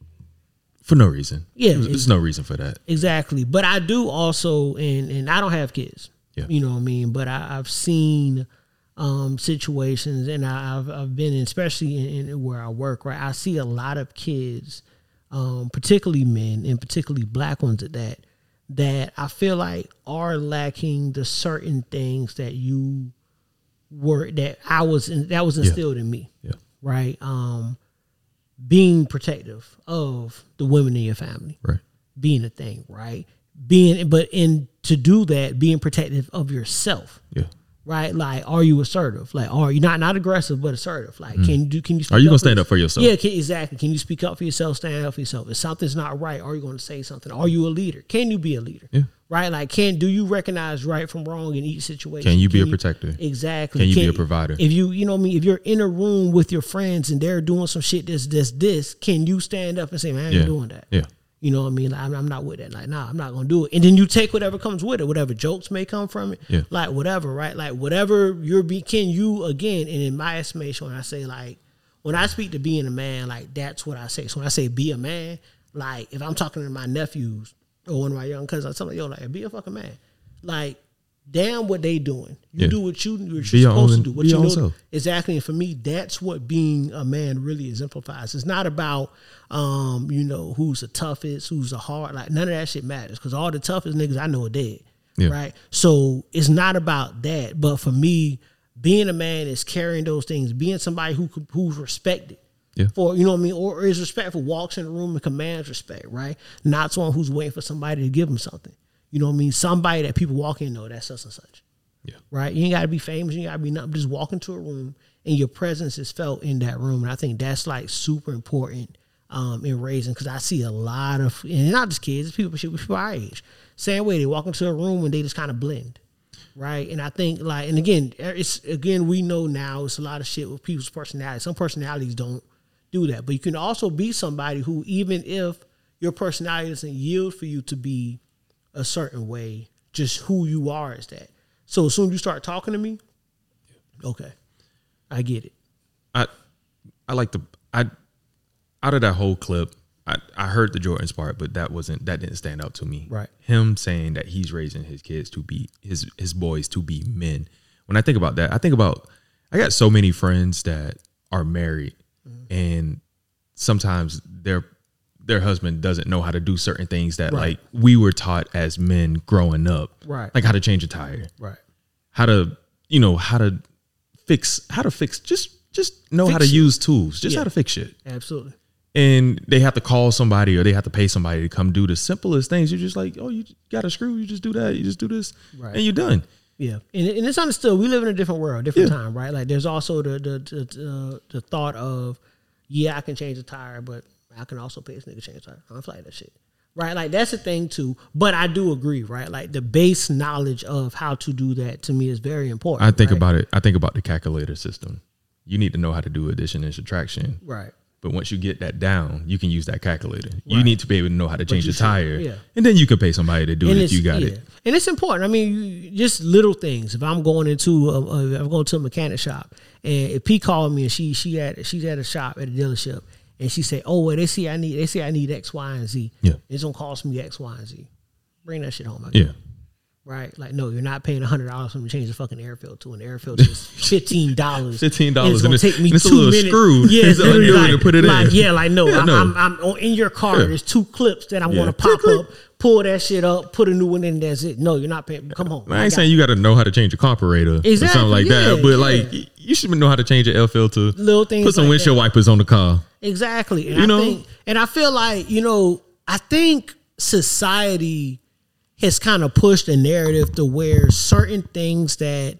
For no reason. Yeah. There's, there's no reason for that. Exactly. But I do also, and and I don't have kids. Yeah. You know what I mean? But I, I've seen um, situations, and I, I've I've been in, especially in, in where I work, right? I see a lot of kids, um, particularly men, and particularly black ones at that, that I feel like are lacking the certain things that you were, that I was, that was instilled yeah. in me. Yeah. Right? Um, being protective of the women in your family, right? Being a thing, right? Being, but in to do that, being protective of yourself, yeah, right? Like, are you assertive? Like, are you not not aggressive but assertive? Like, mm. can you do? Can you? Speak are you up gonna stand up for yourself? Yeah, can, exactly. Can you speak up for yourself? Stand up for yourself. If something's not right, are you going to say something? Are you a leader? Can you be a leader? Yeah. Right? Like, can do you recognize right from wrong in each situation? Can you be can a protector? You, exactly. Can you can, be a provider? If you, you know what I mean, if you're in a room with your friends and they're doing some shit this, this, this, can you stand up and say, man, I ain't yeah. doing that? Yeah. You know what I mean? Like, I'm, I'm not with that. Like, nah, I'm not going to do it. And then you take whatever comes with it, whatever jokes may come from it. Yeah. Like, whatever, right? Like, whatever you're be, can you, again, and in my estimation, when I say, like, when I speak to being a man, like, that's what I say. So when I say be a man, like, if I'm talking to my nephews, or one of my young cousins, I tell them, yo, like, be a fucking man. Like, damn what they doing. You yeah. do what you, what you're be supposed own, to do. What be you know. Self. Exactly. And for me, that's what being a man really exemplifies. It's not about, um, you know, who's the toughest, who's the hard. Like, none of that shit matters because all the toughest niggas I know are dead. Yeah. Right? So it's not about that. But for me, being a man is carrying those things, being somebody who who's respected. Yeah. For, you know what I mean? Or, or is respectful, walks in the room and commands respect, right? Not someone who's waiting for somebody to give him something. you know what I mean, somebody that people walk in, know that's such and such. Yeah. Right? You ain't got to be famous. You ain't got to be nothing. Just walk into a room and your presence is felt in that room. And I think that's like super important um, in raising, because I see a lot of, and not just kids, it's people, people our age. Same way, they walk into a room and they just kind of blend. Right? And I think like, and again, it's, again, we know now it's a lot of shit with people's personalities. Some personalities don't do that. But you can also be somebody who, even if your personality doesn't yield for you to be a certain way, just who you are is that. So as soon as you start talking to me, okay, I get it. I I like the I out of that whole clip, I, I heard the Jordan's part, but that wasn't that didn't stand out to me. Right. Him saying that he's raising his kids to be his his boys to be men. When I think about that, I think about I got so many friends that are married, mm-hmm. and sometimes their their husband doesn't know how to do certain things that Right. like we were taught as men growing up. Right. Like how to change a tire. Right. How to, you know, how to fix, how to fix, just, just know Fix how to it. use tools, just Yeah. how to fix shit. Absolutely. And they have to call somebody or they have to pay somebody to come do the simplest things. You're just like, oh, you got a screw. You just do that. You just do this Right. and you're done. Yeah, and, and it's understood. We live in a different world, different Yeah. time, right? Like there's also the the the, uh, the thought of, yeah, I can change a tire, but I can also pay this nigga to change a tire. I don't feel like that shit, right? Like that's the thing too. But I do agree, right? Like the base knowledge of how to do that to me is very important. I think right? about it. I think about the calculator system. You need to know how to do addition and subtraction. Right. But once you get that down, you can use that calculator. You Right. need to be able to know how to change you a should, tire. yeah. And then you can pay somebody to do And it if it's- you got yeah. it. And it's important. I mean, you, just little things. If I'm going into, a, a, if I'm going to a mechanic shop, and if P called me and she she at she's at a shop at a dealership, and she said, "Oh, well, they see I need they say I need X, Y, and Z. Yeah. It's gonna cost me X, Y, and Z. Bring that shit home." I Yeah. Right? Like, no, you're not paying a hundred dollars for me to change the fucking air filter. And the air filter is fifteen dollars. fifteen dollars, It's gonna and take me and it's a two little minutes. screw. Yeah, It's literally undo it like, and put it like, in. yeah, like no, Yeah, I'm, no. I'm, I'm on, in your car. Yeah. There's two clips that I'm Yeah. gonna pop Click, up, pull that shit up, put a new one in. That's it. No, you're not paying. Come home. I ain't got saying you got to know how to change a carburetor or Exactly, something like yeah, that, but yeah. like you should know how to change an air filter. Little things Put some like windshield that. wipers on the car. Exactly. And You I know? think, and I feel like, you know, I think society has kind of pushed a narrative to where certain things that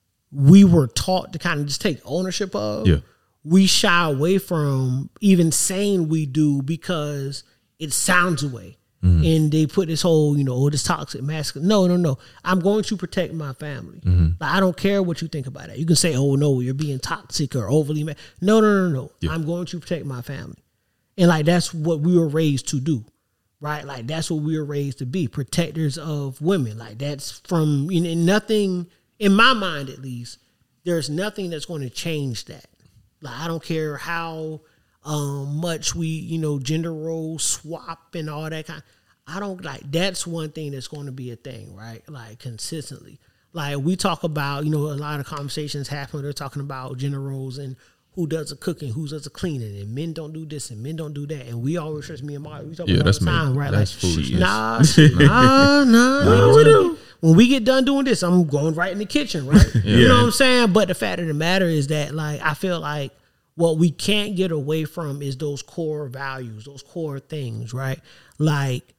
we were taught to kind of just take ownership of, Yeah. we shy away from even saying we do because it sounds away. Mm-hmm. And they put this whole, you know, oh, this toxic masculine. No, no, no. I'm going to protect my family. Mm-hmm. Like, I don't care what you think about it. You can say, oh, no, you're being toxic or overly ma-. No, no, no, no. Yeah. I'm going to protect my family. And like, that's what we were raised to do. Right? Like, that's what we were raised to be, protectors of women. Like, that's from, you know, nothing, in my mind at least, there's nothing that's going to change that. Like, I don't care how um, much we, you know, gender role swap and all that kind. I don't like, that's one thing that's going to be a thing, right? Like, consistently. Like, we talk about, you know, a lot of conversations happen. They're talking about gender roles and who does the cooking, who does the cleaning, and men don't do this and men don't do that. And we always trust me and Mark. We talk Yeah, about that's all the me. time, right? That's like, foolishness. Nah, nah, nah. nah we do. When we get done doing this, I'm going right in the kitchen, right? You know what I'm saying? But the fact of the matter is that, like, I feel like what we can't get away from is those core values, those core things, right? Like,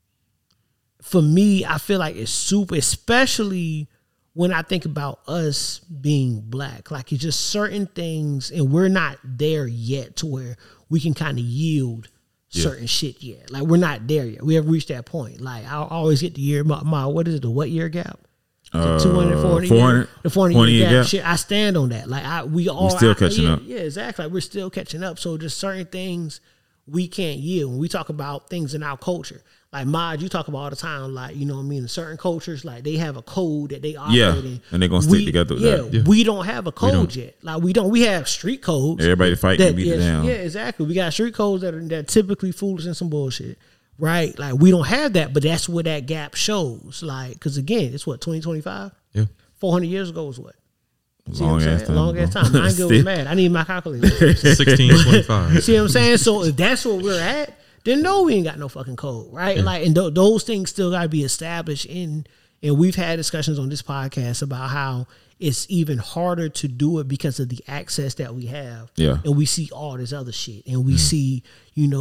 for me, I feel like it's super, especially when I think about us being black. Like, it's just certain things, and we're not there yet to where we can kind of yield certain shit yet. Like, we're not there yet. We haven't reached that point. Like, I always get the year, my, my what is it, the what year gap? Uh, two hundred, four hundred, four hundred, the four hundred year gap, shit. I stand on that. Like, I we all still I- catching yeah, up. Yeah, exactly. Like, we're still catching up. So just certain things we can't yield. When we talk about things in our culture, like Mod, you talk about all the time, like, you know what I mean, in certain cultures, like, they have a code that they operate Yeah, in. and they're gonna stick We- together with yeah, that. Yeah. we don't have a code don't. yet. Like, we don't. We have street codes. Everybody fighting that to beat it is- down. Yeah, exactly. We got street codes that are that typically foolish and some bullshit. Right? Like, we don't have that, but that's where that gap shows. Like, because again, it's what, twenty twenty-five? Yeah. four hundred years ago was what? See what I'm Long saying? ass time. Long ass ago. time. Mine good was Still- mad. I need my calculator. sixteen twenty-five. See what I'm saying? So if that's where we're at, then no, we ain't got no fucking code, right? Like, and th- those things still got to be established in. And we've had discussions on this podcast about how it's even harder to do it because of the access that we have. Yeah. And we see all this other shit, and we see, you know,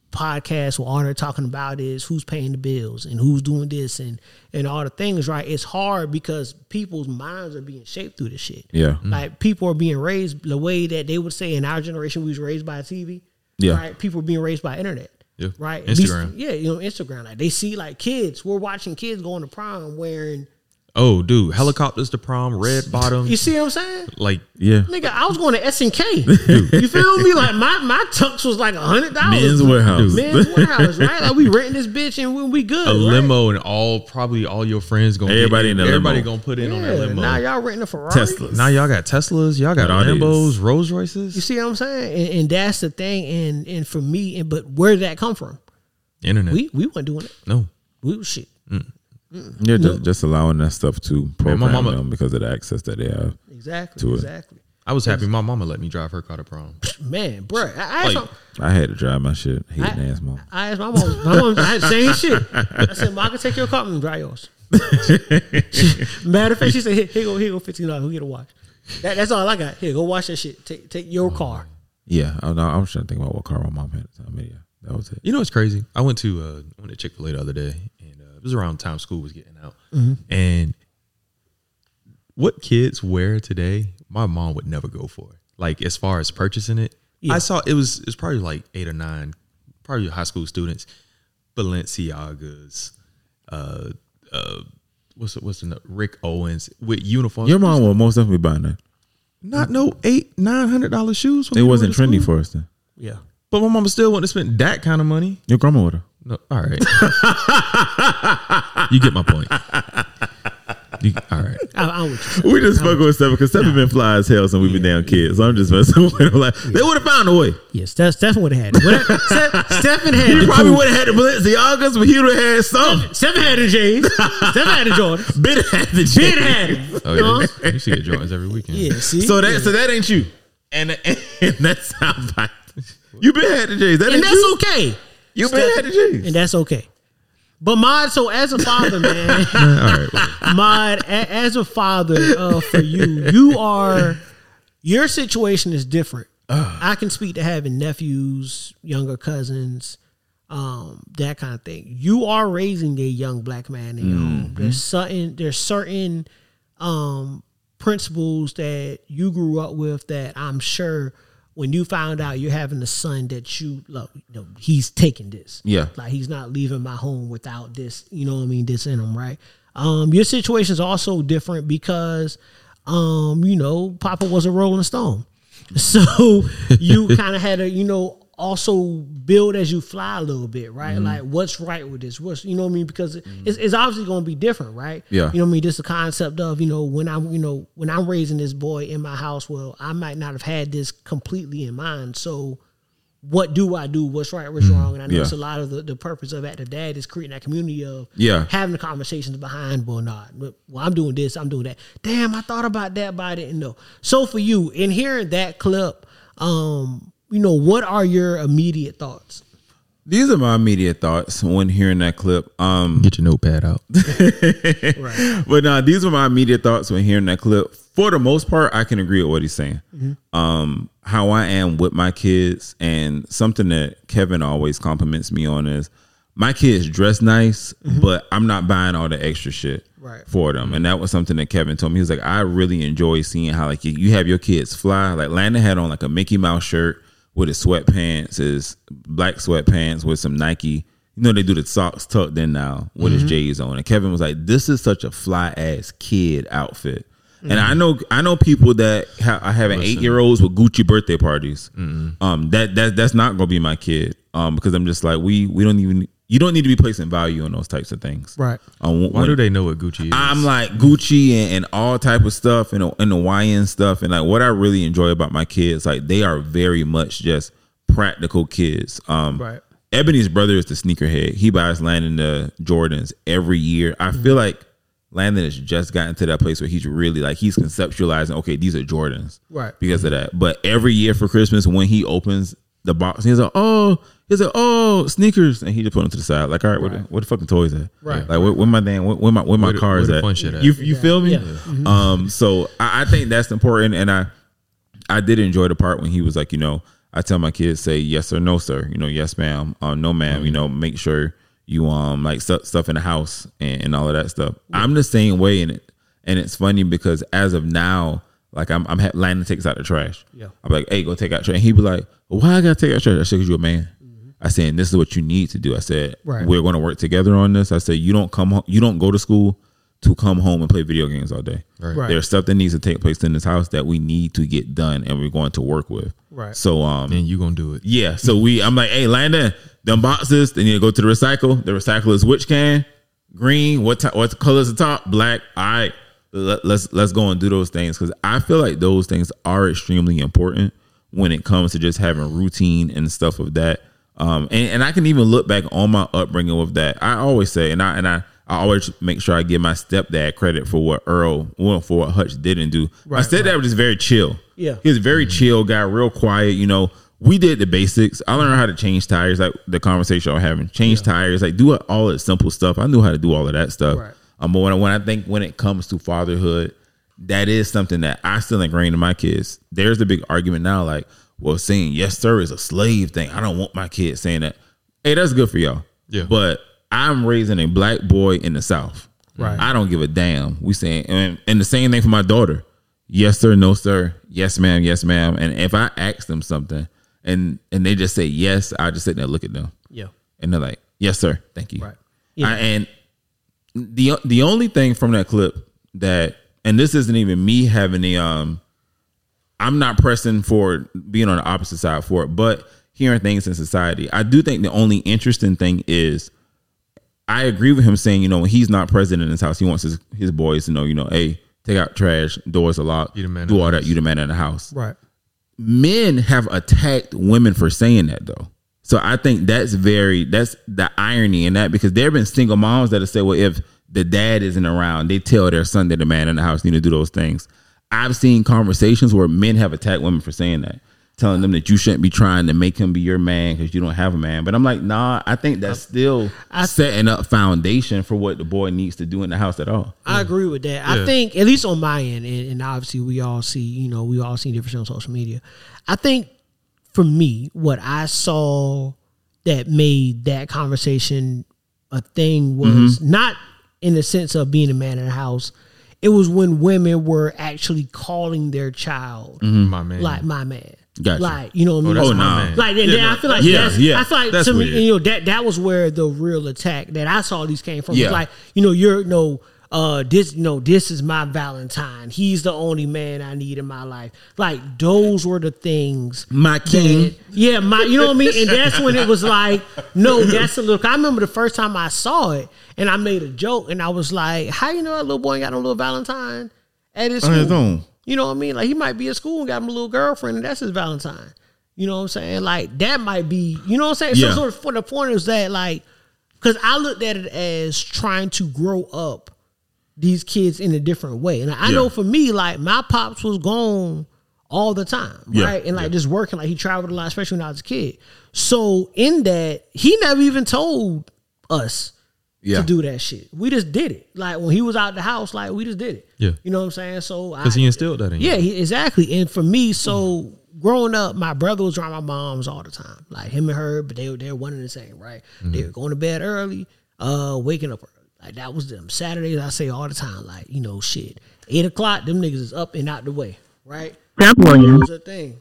podcasts where all they're talking about is who's paying the bills and who's doing this and, and all the things, right? It's hard because people's minds are being shaped through this shit. Yeah. Like people are being raised the way that they would say in our generation we was raised by T V. Yeah. Right. People are being raised by internet. Yeah. Right. Instagram. Yeah, you know, Instagram. Like they see like kids. We're watching kids going to prom wearing. Oh, dude, helicopters to prom, red bottom. You see what I'm saying? Like, Yeah. Nigga, I was going to S and K. You feel me? Like my my tux was like a hundred dollars. Men's Warehouse. Men's Warehouse, right? Like we renting this bitch and we, we good. a right? limo and all probably all your friends gonna Everybody get, in the everybody limo. gonna put in Yeah, on that limo. now y'all renting a Ferrari. Teslas. Now y'all got Teslas, y'all got Got all Lambos, these. Rolls Royces. You see what I'm saying? And, and that's the thing. And and for me, and but where did that come from? Internet. We we weren't doing it. no. We was shit. Yeah, just, just allowing that stuff to program my mama- them because of the access that they have. Exactly. To it. Exactly. I was happy my mama let me drive her car to prom. Man, bro, I, I asked Like, my, I had to drive my shit. Hating I- ass mom. I asked my mom. My mom I had the same shit. I said, "Mom, I can take your car and drive yours." Matter of fact, she said, "Here, here go, here go, fifteen dollars. Who get a watch?" That, that's all I got. Here, go wash that shit. Take take your car. Yeah, I, I was trying to think about what car my mom had at the time. But yeah, that was it. You know what's crazy? I went to uh, I went to Chick-fil-A the other day, and uh, it was around the time school was getting out. And what kids wear today, my mom would never go for. Like as far as purchasing it, Yeah. I saw it was it's probably like eight or nine, probably high school students, Balenciagas, uh, uh, what's the, what's the no- Rick Owens with uniforms. Your mom will most definitely buy that. Not no eight nine hundred dollar shoes. for It me to wasn't wear to trendy school. for us then. Yeah. But my mama still want to spend that kind of money. Your grandma would have. No, all right. You get my point. You, all right. I, I'm with you. We just fucking with Stephen because Stephen been fly as hell since we've been damn kids. So I'm just messing with him. Like, they would have found a way. Yes, Steph, Stephen would have had it. Whatever- Steph- Stephen had He the probably cool- would have had the Balenciagas, but he would have had some. Stephen had the J's. Stephen had the Jordans. Bit had the Ben J's. had it. Oh, yeah. You used to get Jordans every weekend. Yeah, see? So that so that ain't you. And, and that's how bad. You been had the J's. That and ain't that's you. okay. You been had the J's. And that's okay. But Mod, so as a father, man, All right. Well, Mod, a, as a father uh, for you, you are, your situation is different. I can speak to having nephews, younger cousins, um, that kind of thing. You are raising a young black man in your home. There's certain, there's certain um, principles that you grew up with that I'm sure when you found out you're having a son that you love, you know, he's taking this. Yeah. Like he's not leaving my home without this, you know what I mean, this in him, right? Um, your situation is also different because, um, you know, Papa was a Rolling Stone. So you kind of had to, you know, also build as you fly a little bit, right? Mm-hmm. Like what's right with this? What's, you know what I mean? Because it's, it's obviously going to be different, right? Yeah. You know what I mean? Just the concept of, you know, when I'm, you know, when I'm raising this boy in my house, well, I might not have had this completely in mind. So what do I do? What's right? What's wrong? And I know Yeah. it's a lot of the, the purpose of active dad is creating that community of Yeah. having the conversations behind, well, not, well, I'm doing this, I'm doing that. Damn, I thought about that, but I didn't know. So for you, in hearing that clip, um, you know, what are your immediate thoughts? These are my immediate thoughts when hearing that clip. Um, get your notepad out. Right. but nah, these were my immediate thoughts when hearing that clip. For the most part, I can agree with what he's saying. Um, how I am with my kids, and something that Kevin always compliments me on is my kids dress nice, but I'm not buying all the extra shit Right. for them. And that was something that Kevin told me. He was like, I really enjoy seeing how like you, you have your kids fly. Like Landon had on like a Mickey Mouse shirt with his sweatpants, his black sweatpants with some Nike. You know, they do the socks tucked in now with his J's on. And Kevin was like, this is such a fly ass kid outfit. And I know I know people that ha- are having eight year olds with Gucci birthday parties. Um, that that that's not gonna be my kid. Um, because I'm just like we we don't even you don't need to be placing value on those types of things. Right. Um, Why when- do they know what Gucci is? I'm like Gucci and, and all type of stuff and, and the Y N stuff. And like what I really enjoy about my kids, like they are very much just practical kids. Um, Right. Ebony's brother is the sneakerhead. He buys Landon the Jordans every year. I feel like Landon has just gotten to that place where he's really like, he's conceptualizing, okay, these are Jordans. Right. Because of that. But every year for Christmas, when he opens the box, he's like, oh, he's like, oh, sneakers. And he just put them to the side. Like, all right, where, the, where the fucking toys at? Right. Like, where, where my damn, where, where my, where my Where the- car where is the at? fun shit at? You, you feel me? Yeah. Um, so I, I think that's important. And I, I did enjoy the part when he was like, you know, I tell my kids, say yes or no, sir. You know, yes, ma'am. Uh, no, ma'am. You know, make sure you um like stu- stuff in the house and, and all of that stuff. Yeah. I'm the same way in it, and it's funny because as of now, like I'm I'm ha- Landon takes out the trash. Yeah, I'm like, hey, go take out trash. And he be like, well, why I gotta take out trash? I said, because you're a man. Mm-hmm. I said, and this is what you need to do. I said, right. We're going to work together on this. I said, you don't come home, you don't go to school to come home and play video games all day. Right. Right. There's stuff that needs to take place in this house that we need to get done, and we're going to work with. Right. So um, and you gonna do it? Yeah. So we, I'm like, hey, Landon, them boxes, they need to go to the recycle. The recycle is which can? Green. What t- what color is the top? Black. All right. Let, let's let's go and do those things, because I feel like those things are extremely important when it comes to just having routine and stuff of that. Um, and, and I can even look back on my upbringing with that. I always say, and I and I. I always make sure I give my stepdad credit for what Earl, well, for what Hutch didn't do. Right, my stepdad right. was just very chill. Yeah, he was very mm-hmm. chill guy, real quiet. You know, we did the basics. I learned how to change tires, like the conversation I was having. Change yeah. tires, like do all that simple stuff. I knew how to do all of that stuff. Right. Um, but when I, when I think when it comes to fatherhood, that is something that I still ingrain in my kids. There's the big argument now, like, well, saying yes sir is a slave thing. I don't want my kids saying that. Hey, that's good for y'all. Yeah, but I'm raising a black boy in the South. Right. I don't give a damn. We saying, and, and the same thing for my daughter. Yes, sir. No, sir. Yes, ma'am. Yes, ma'am. And if I ask them something and and they just say yes, I just sit there and look at them. Yeah. And they're like, yes, sir. Thank you. Right. Yeah. I, and the the only thing from that clip that, and this isn't even me having the, um, I'm not pressing for being on the opposite side for it, but hearing things in society, I do think the only interesting thing is, I agree with him saying, you know, when he's not present in his house, he wants his, his boys to know, you know, hey, take out trash, doors are locked, do all that, you the man in the house. Right. Men have attacked women for saying that, though. So I think that's very, that's the irony in that, because there have been single moms that have said, well, if the dad isn't around, they tell their son that the man in the house need to do those things. I've seen conversations where men have attacked women for saying that, telling them that you shouldn't be trying to make him be your man because you don't have a man. But I'm like, nah, I think that's still I, setting up foundation for what the boy needs to do in the house at all. I agree with that. Yeah. I think, at least on my end, and, and obviously we all see, you know, we all see different on social media. I think for me, what I saw that made that conversation a thing was mm-hmm. not in the sense of being a man in the house. It was when women were actually calling their child mm-hmm. my man, like my man. Gotcha. Like, you know what I mean? Oh, no. Like, and yeah, I feel like yeah, that's, yeah, I feel like to me, you know, that that was where the real attack that I saw these came from. Yeah. It was like, you know, you're no, uh, this, you know, this is my Valentine. He's the only man I need in my life. Like, those were the things. My king. That, yeah, my, you know what I mean? And that's when it was like, no, that's a little. I remember the first time I saw it, and I made a joke, and I was like, how you know that little boy ain't got no little Valentine at his school? You know what I mean? Like, he might be at school and got him a little girlfriend, and that's his Valentine. You know what I'm saying? Like, that might be, you know what I'm saying? Yeah. So, sort of for the point is that, like, because I looked at it as trying to grow up these kids in a different way. And I yeah. know for me, like, my pops was gone all the time, yeah. right? And, like, yeah. just working. Like, he traveled a lot, especially when I was a kid. So, in that, he never even told us yeah. to do that shit. We just did it. Like, when he was out the house, like, we just did it. Yeah. You know what I'm saying? So because he instilled that in you. Yeah, he, exactly. And for me, so mm. growing up, my brother was around my mom's all the time. Like, him and her, but they were they're one and the same, right? Mm-hmm. They were going to bed early, uh, waking up early. Like, that was them. Saturdays, I say all the time, like, you know, shit. Eight o'clock, them niggas is up and out the way, right? That was the thing.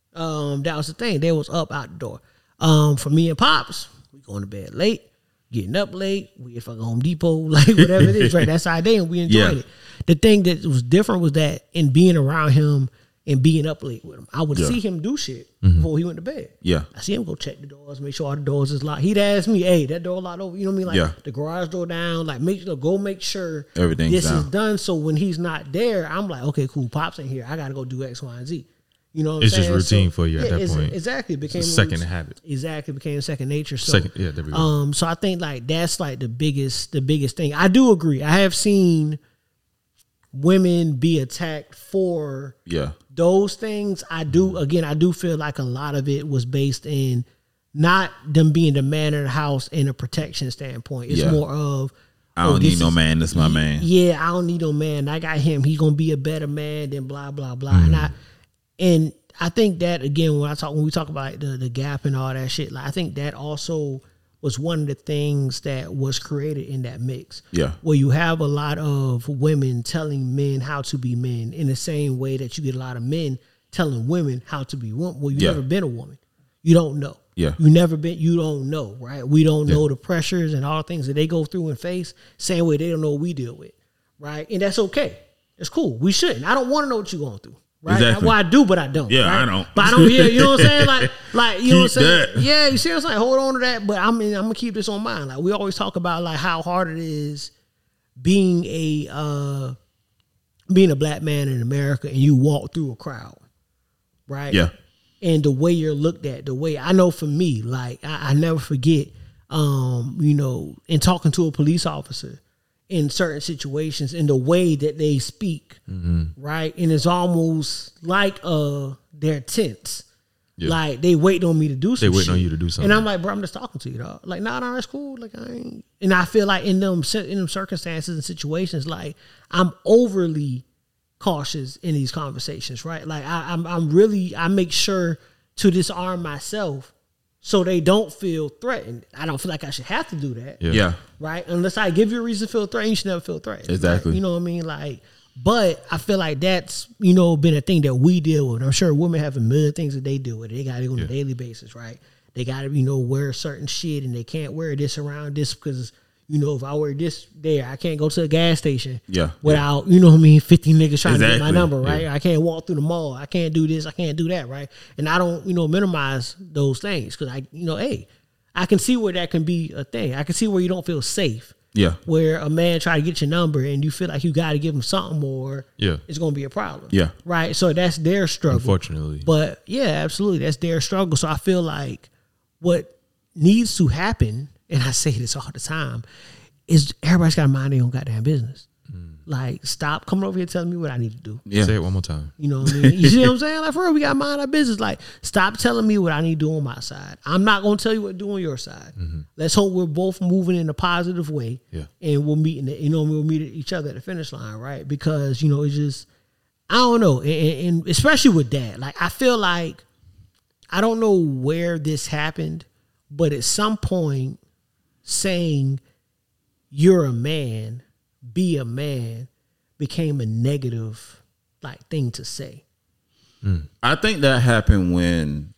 Um, that was the thing. They was up out the door. Um, for me and Pops, we going to bed late. Getting up late, we at fucking Home Depot, like whatever it is, right? That's our day, and we enjoyed yeah. it. The thing that was different was that in being around him and being up late with him, I would yeah. see him do shit mm-hmm. before he went to bed. Yeah, I see him go check the doors, make sure all the doors is locked. He'd ask me, "Hey, that door locked over?" You know what I mean? Like yeah. the garage door down, like make sure go make sure everything's this down. Is done. So when he's not there, I'm like, okay, cool, Pops ain't here. I got to go do X, Y, and Z. You know what it's I'm saying? Just routine so, for you at yeah, that point. Exactly. It became it's a second routine. Habit. Exactly. Became second nature. So, second, yeah, there we go. Um, so I think like that's like the biggest, the biggest thing. I do agree. I have seen women be attacked for yeah. those things. I do, again, I do feel like a lot of it was based in not them being the man in the house in a protection standpoint. It's yeah. more of, I don't oh, need no is, man. That's my man. Yeah, I don't need no man. I got him. He's going to be a better man than blah, blah, blah. Mm. And I, And I think that again, when I talk when we talk about the the gap and all that shit, like I think that also was one of the things that was created in that mix. Yeah. Where you have a lot of women telling men how to be men in the same way that you get a lot of men telling women how to be women. Well, you've Yeah. never been a woman. You don't know. Yeah. You never been, you don't know, right? We don't Yeah. know the pressures and all the things that they go through and face, same way they don't know what we deal with, right? And that's okay. That's cool. We shouldn't. I don't want to know what you're going through. Right. Exactly. Well, I do, but I don't. Yeah, right? I don't. But I don't hear, you know what I'm saying? Like, like you know what I'm Keep saying? that. Yeah, you see what I'm saying? Hold on to that. But I mean, I'm gonna keep this on mind. Like we always talk about like how hard it is being a uh being a black man in America and you walk through a crowd. Right? Yeah. And the way you're looked at, the way I know for me, like I, I never forget um, you know, in talking to a police officer in certain situations in the way that they speak, right? And it's almost like uh they're tense. Yeah. Like they waiting on me to do They something. waiting on you to do something. And I'm like, bro, I'm just talking to you, dog. Like, nah, nah, that's cool. Like, I ain't. And I feel like in them in them circumstances and situations, like I'm overly cautious in these conversations, right? Like I, I'm, I'm really, I make sure to disarm myself so they don't feel threatened. I don't feel like I should have to do that, Yeah. Yeah. right? Unless I give you a reason to feel threatened, you should never feel threatened. Exactly. Like, you know what I mean? Like, but I feel like that's, you know, been a thing that we deal with. I'm sure women have a million things that they deal with. They got to do on a daily basis, right? They got to, you know, wear certain shit and they can't wear this around this because, you know, if I wear this there, I can't go to a gas station Yeah. without, you know what I mean, fifty niggas trying to get my Exactly. number, right? I can't walk through the mall. I can't do this. I can't do that, right? And I don't, you know, minimize those things because I, you know, hey, I can see where that can be a thing. I can see where you don't feel safe. Yeah. Where a man try to get your number and you feel like you got to give him something or Yeah. it's going to be a problem. Yeah. Right. So that's their struggle. Unfortunately. But yeah, absolutely. That's their struggle. So I feel like what needs to happen, and I say this all the time, is everybody's got to mind their own goddamn business. Like, stop coming over here telling me what I need to do. Yeah. Say it one more time. You know what I mean? You see what I'm saying? Like, for real, we got to mind our business. Like, stop telling me what I need to do on my side. I'm not going to tell you what to do on your side. Let's hope we're both moving in a positive way. Yeah. And we'll meet in the, you know, we'll meet each other at the finish line, right? Because, you know, it's just, I don't know. And, and especially with that, like, I feel like, I don't know where this happened, but at some point, saying you're a man, be a man, became a negative like thing to say. I think that happened when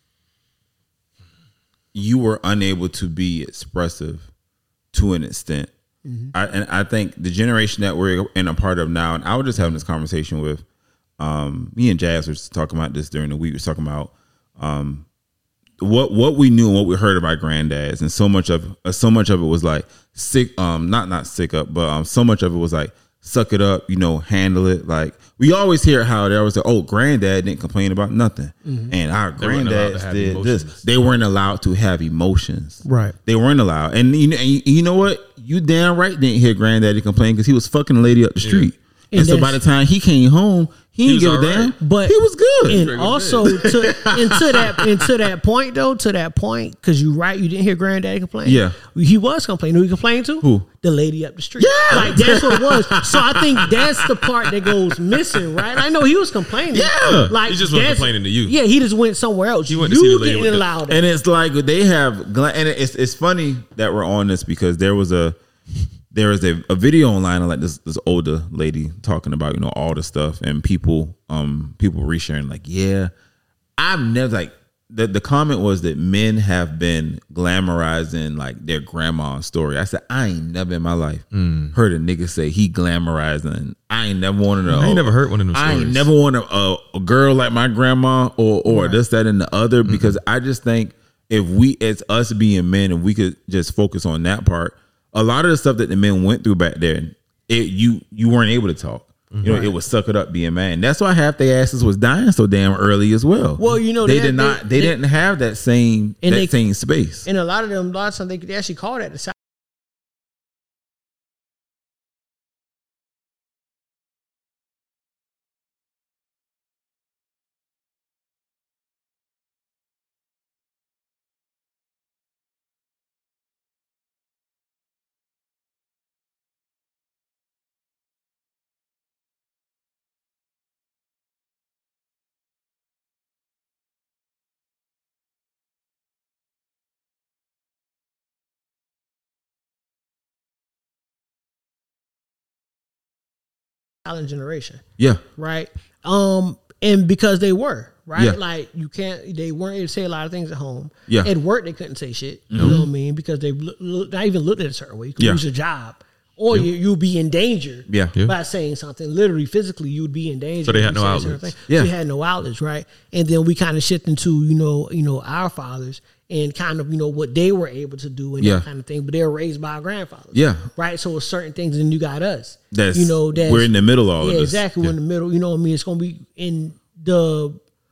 you were unable to be expressive to an extent. I, and I think the generation that we're in a part of now, and I was just having this conversation with um, me and Jazz was talking about this during the week. We were talking about um, what what we knew and what we heard about granddads, and so much of uh, so much of it was like sick, um, not not sick up, but um, so much of it was like suck it up, you know, handle it. Like we always hear how there was the oh, granddad didn't complain about nothing, and our They weren't allowed to grandads have did emotions. this. They weren't allowed to have emotions. Right. They weren't allowed. And you know, and you, you know what? You damn right didn't hear granddaddy complain because he was fucking a lady up the street. And, And so by the that's- time he came home, he, He didn't was give a all right. damn. But he was good. And also to and to that and to that point though, to that point, because you right, you didn't hear granddaddy complain. Yeah. He was complaining. Who he complained to? Who? The lady up the street. Yeah. Like that's what it was. So I think that's the part that goes missing, right? I know he was complaining. Yeah. Like He just wasn't that's- complaining to you. Yeah, he just went somewhere else. He went to you see the lady didn't with the- allow that. And it's like they have, gla- and it's it's funny that we're on this because there was a there was a, a video online of like this this older lady talking about you know all the stuff and people um people resharing like yeah I've never like the the comment was that men have been glamorizing like their grandma's story. I said I ain't never in my life heard a nigga say he glamorizing. I ain't never wanted to. I ain't never heard one of them I ain't stories. never want a, a, a girl like my grandma or or this, that, and the other because I just think if we, as us being men, if we could just focus on that part, a lot of the stuff that the men went through back there, it you you weren't able to talk. You know, it was suck it up being man. That's why half their asses was dying so damn early as well. Well, you know, they, they- did not. They, they- didn't have that same And that they- same space. And a lot of them, a lot of times they, they actually call that the silent generation. Yeah. Right. Um, and because they were right, Yeah. like you can't, they weren't able to say a lot of things at home. Yeah. At work, they couldn't say shit. You know what I mean? Because they look, look, not even looked at a certain way. You could Yeah. lose your job, or you you'll be in danger. Yeah. Yeah. By saying something, literally, physically, you would be in danger. So they if had you no said certain outlets. things. Yeah. So you had no outlets, right? And then we kind of shift into you know, you know, our fathers and kind of you know what they were able to do and Yeah. that kind of thing. But they were raised by our grandfathers. Yeah. Right. So it's certain things, and you got us. That's you know that we're in the middle of all yeah, of this. exactly. We're in the middle. You know what I mean? It's going to be in the,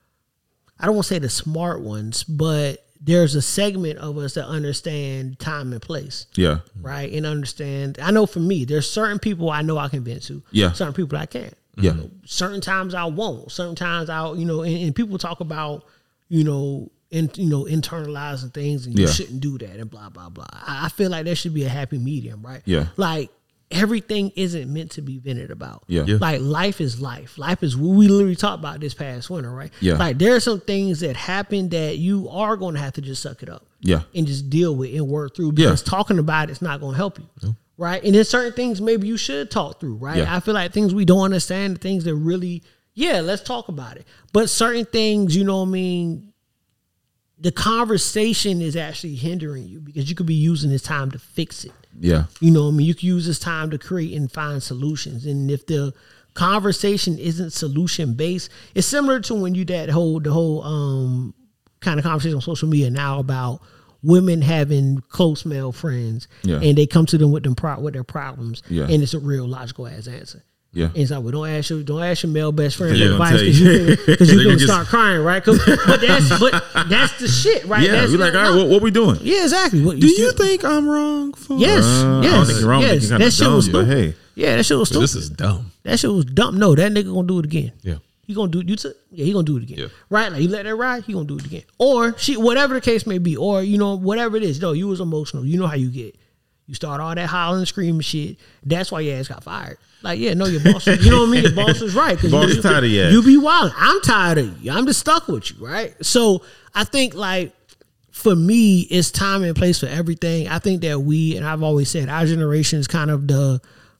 I don't want to say the smart ones, but there's a segment of us that understand time and place, Yeah. right? And understand, I know for me, there's certain people I know I can vent to. Yeah. Certain people I can't. Yeah. You know, certain times I won't. Certain times I'll, you know, and, and people talk about, you know, in, you know, internalizing things and you Yeah. shouldn't do that and blah, blah, blah. I, I feel like there should be a happy medium, right? Yeah. Like, everything isn't meant to be vented about. Yeah. Yeah. Like life is life. Life is what we literally talked about this past winter, right? Yeah. Like there are some things that happen that you are going to have to just suck it up. Yeah. And just deal with and work through because Yeah. talking about it's not going to help you. Right. And then certain things maybe you should talk through. Right. Yeah. I feel like things we don't understand, things that really, yeah, let's talk about it. But certain things, you know what I mean? The conversation is actually hindering you because you could be using this time to fix it. Yeah. You know what I mean? You can use this time to create and find solutions. And if the conversation isn't solution based, it's similar to when you that whole the whole um kind of conversation on social media now about women having close male friends Yeah. and they come to them with them pro- with their problems Yeah. and it's a real logical ass answer. Yeah. And it's like, well, don't ask your don't ask your male best friend They're for gonna advice tell because you. you because They're you're gonna gonna just- start crying, right? 'Cause- but that's but that's the shit, right? Yeah. That's We're like, not- all right, what, what we doing? yeah, exactly. What, Do you still- think I'm wrong for? Yes, Uh, yes, I don't think you're wrong. I think yes. you're kinda That shit dumb, was but stupid. hey. Yeah, that shit was stupid. This is dumb. That shit was dumb. No, that nigga gonna do it again. Yeah. He gonna do you took yeah, he gonna do it again. Yeah. Right? Like you let that ride, he gonna do it again. Or she whatever the case may be, or you know, whatever it is. No, you was emotional. You know how you get. You start all that hollering, screaming shit. That's why your ass got fired. Like, yeah, no, your boss, you know what I mean? Your boss is right. 'Cause Boss you, is tired of your ass. You be wild. I'm tired of you. I'm just stuck with you, right? So I think like for me, it's time and place for everything. I think that we, and I've always said our generation is kind of the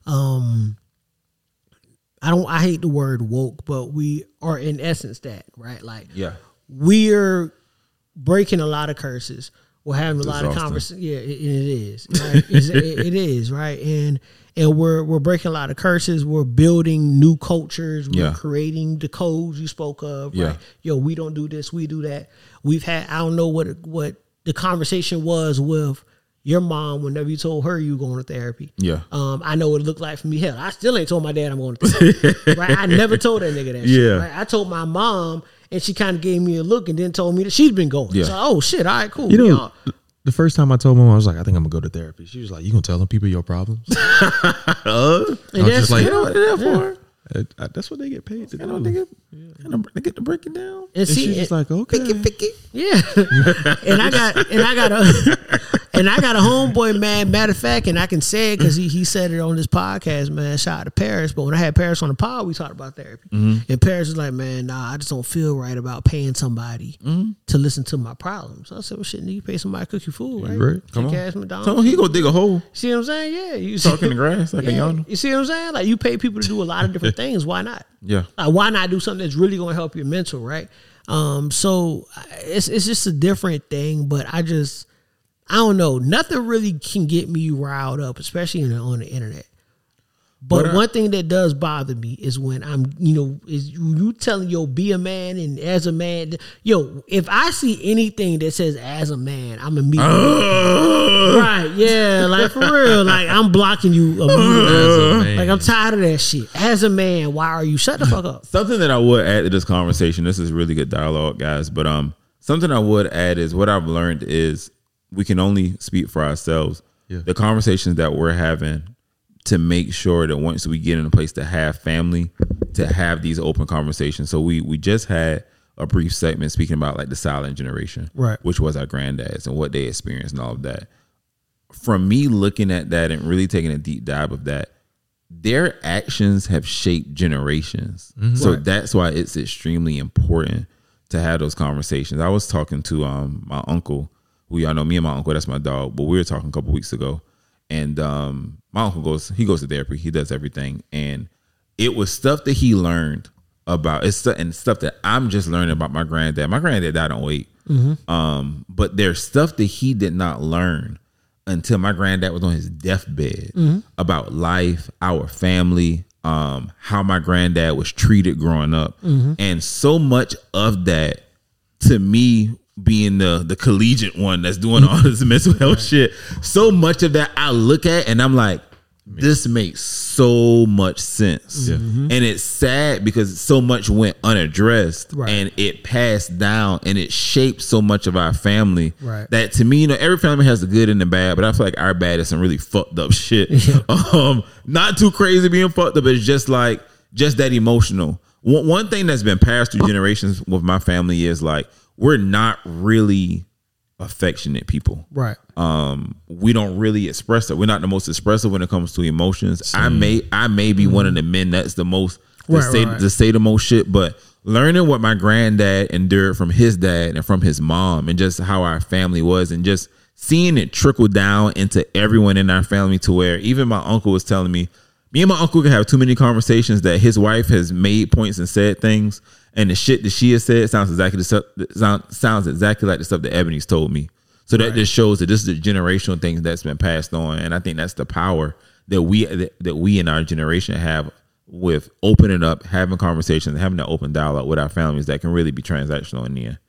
um I don't I hate the word woke, but we are in essence that, right? Like Yeah. we're breaking a lot of curses. We're having a lot of exhausting. conversations. Yeah, it, it is. Right? It's, it, it is right, and and we're we're breaking a lot of curses. We're building new cultures. We're Yeah. creating the codes you spoke of. Yeah. Right? Yo, we don't do this. We do that. We've had. I don't know what what the conversation was with your mom whenever you told her you were going to therapy. Yeah. Um, I know what it looked like for me. Hell, I still ain't told my dad I'm going to therapy. Right? I never told that nigga that shit. Yeah. Right? I told my mom, and she kind of gave me a look and then told me that she's been going. Yeah. So, oh shit, all right, cool. You know, Y'all- the first time I told mom, I was like, I think I'm gonna go to therapy. She was like, you gonna tell them people your problems? and I was that's just like, you know, What is that for? Uh, uh, that's what they get paid to You know, do. they get, they get to break it down. and And see, she's just like, okay. yeah. and I got and I got a and I got a homeboy, man. Matter of fact, and I can say it because he, he said it on this podcast, man. Shout out to Paris. But when I had Paris on the pod, we talked about therapy. And Paris was like, man, nah, I just don't feel right about paying somebody to listen to my problems. So I said, well, shit, you pay somebody to cook you food, right? Right. Come Kick on. ass McDonald's. So he go dig a hole, See what I'm saying? Yeah. You talk in the grass like a yeah. yonder. You see what I'm saying? Like you pay people to do a lot of different things. Why not? Yeah. Like, why not do something that's really going to help your mental, right? Um, so it's it's just a different thing, but I just I don't know. Nothing really can get me riled up, especially in the, on the internet. But But I- one thing that does bother me is when I'm, you know, is you, you telling yo be a man and as a man, yo, if I see anything that says as a man, I'm immediately right, yeah, like for real, like I'm blocking you immediately. As a man. Like I'm tired of that shit. As a man, why are you shut the fuck up? Something that I would add to this conversation. This is really good dialogue, guys. But um, something I would add is what I've learned is we can only speak for ourselves. Yeah. The conversations that we're having to make sure that once we get in a place to have family, to have these open conversations. So we we just had a brief segment speaking about like the silent generation, Right. which was our granddads and what they experienced and all of that. From me looking at that and really taking a deep dive of that, their actions have shaped generations. So that's why it's extremely important to have those conversations. I was talking to um my uncle, who y'all know, me and my uncle, that's my dog, but we were talking a couple weeks ago. And um my uncle goes, he goes to therapy, he does everything. And it was stuff that he learned about. It's stu- and stuff that I'm just learning about my granddad. My granddad died on weight. Mm-hmm. Um, but there's stuff that he did not learn until my granddad was on his deathbed mm-hmm. about life, our family, um, how my granddad was treated growing up. Mm-hmm. And so much of that, to me, being the the collegiate one that's doing all this mental health shit, so much of that I look at and I'm like, this makes so much sense. Yeah. Mm-hmm. And it's sad because so much went unaddressed right. and it passed down and it shaped so much of our family right. that to me, you know, every family has the good and the bad, but I feel like our bad is some really fucked up shit. Yeah. Um, not too crazy being fucked up. It's just like, just that emotional. One, one thing that's been passed through generations with my family is like, we're not really affectionate people. Right. Um, we don't really express it. We're not the most expressive when it comes to emotions. Same. I may I may be mm-hmm. one of the men that's the most to right, say right. to say the most shit, but learning what my granddad endured from his dad and from his mom and just how our family was and just seeing it trickle down into everyone in our family to where even my uncle was telling me, me and my uncle can have too many conversations that his wife has made points and said things and the shit that she has said sounds exactly the stuff, sounds exactly like the stuff that Ebony's told me. So that right. just shows that this is a generational thing that's been passed on, and I think that's the power that we that, that we in our generation have with opening up, having conversations, having that open dialogue with our families that can really be transactional in the end.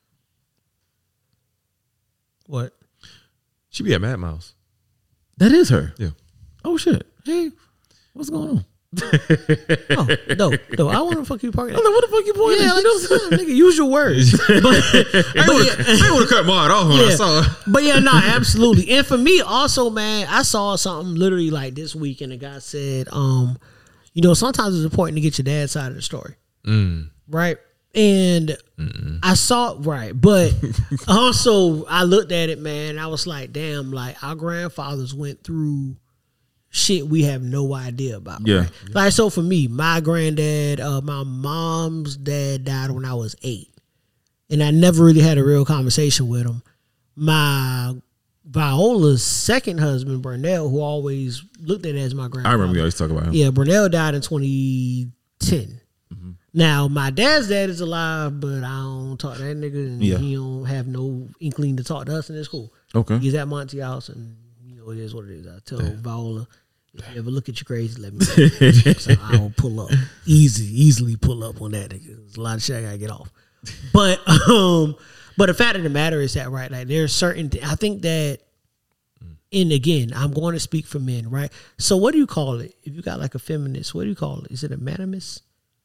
What? She be at Mad Mouse. That is her. Yeah. Oh shit. Hey, what's going on? oh, no, no, I want to fuck you parking. I'm like, what the fuck you pointing yeah, at? like, no, nigga, use your words. But, I want to cut Maud off when yeah, I saw her. But yeah, no, absolutely. And for me also, man, I saw something literally like this week and the guy said, um, you know, sometimes it's important to get your dad's side of the story. Mm. Right? And Mm-mm. I saw, right, but also I looked at it, man, I was like, damn, like our grandfathers went through shit we have no idea about. Yeah. Right? Like, so for me, my granddad, uh, my mom's dad died when I was eight. And I never really had a real conversation with him. My Viola's second husband, Burnell, who always looked at it as my grandfather. I remember you always talk about him. Yeah, Burnell died in twenty ten. Mm-hmm. Now, my dad's dad is alive, but I don't talk to that nigga, and yeah. he don't have no inkling to talk to us, and it's cool. Okay. He's at Monty House, and you know, it is what it is. I tell yeah. Viola, if you ever look at your grades, let me know. So I'll pull up. Easy, easily pull up on that. There's a lot of shit I gotta get off. But um, but the fact of the matter is that, right, like there's certain th- I think that, and again, I'm going to speak for men, right? So what do you call it? If you got like a feminist, what do you call it? Is it a manimist?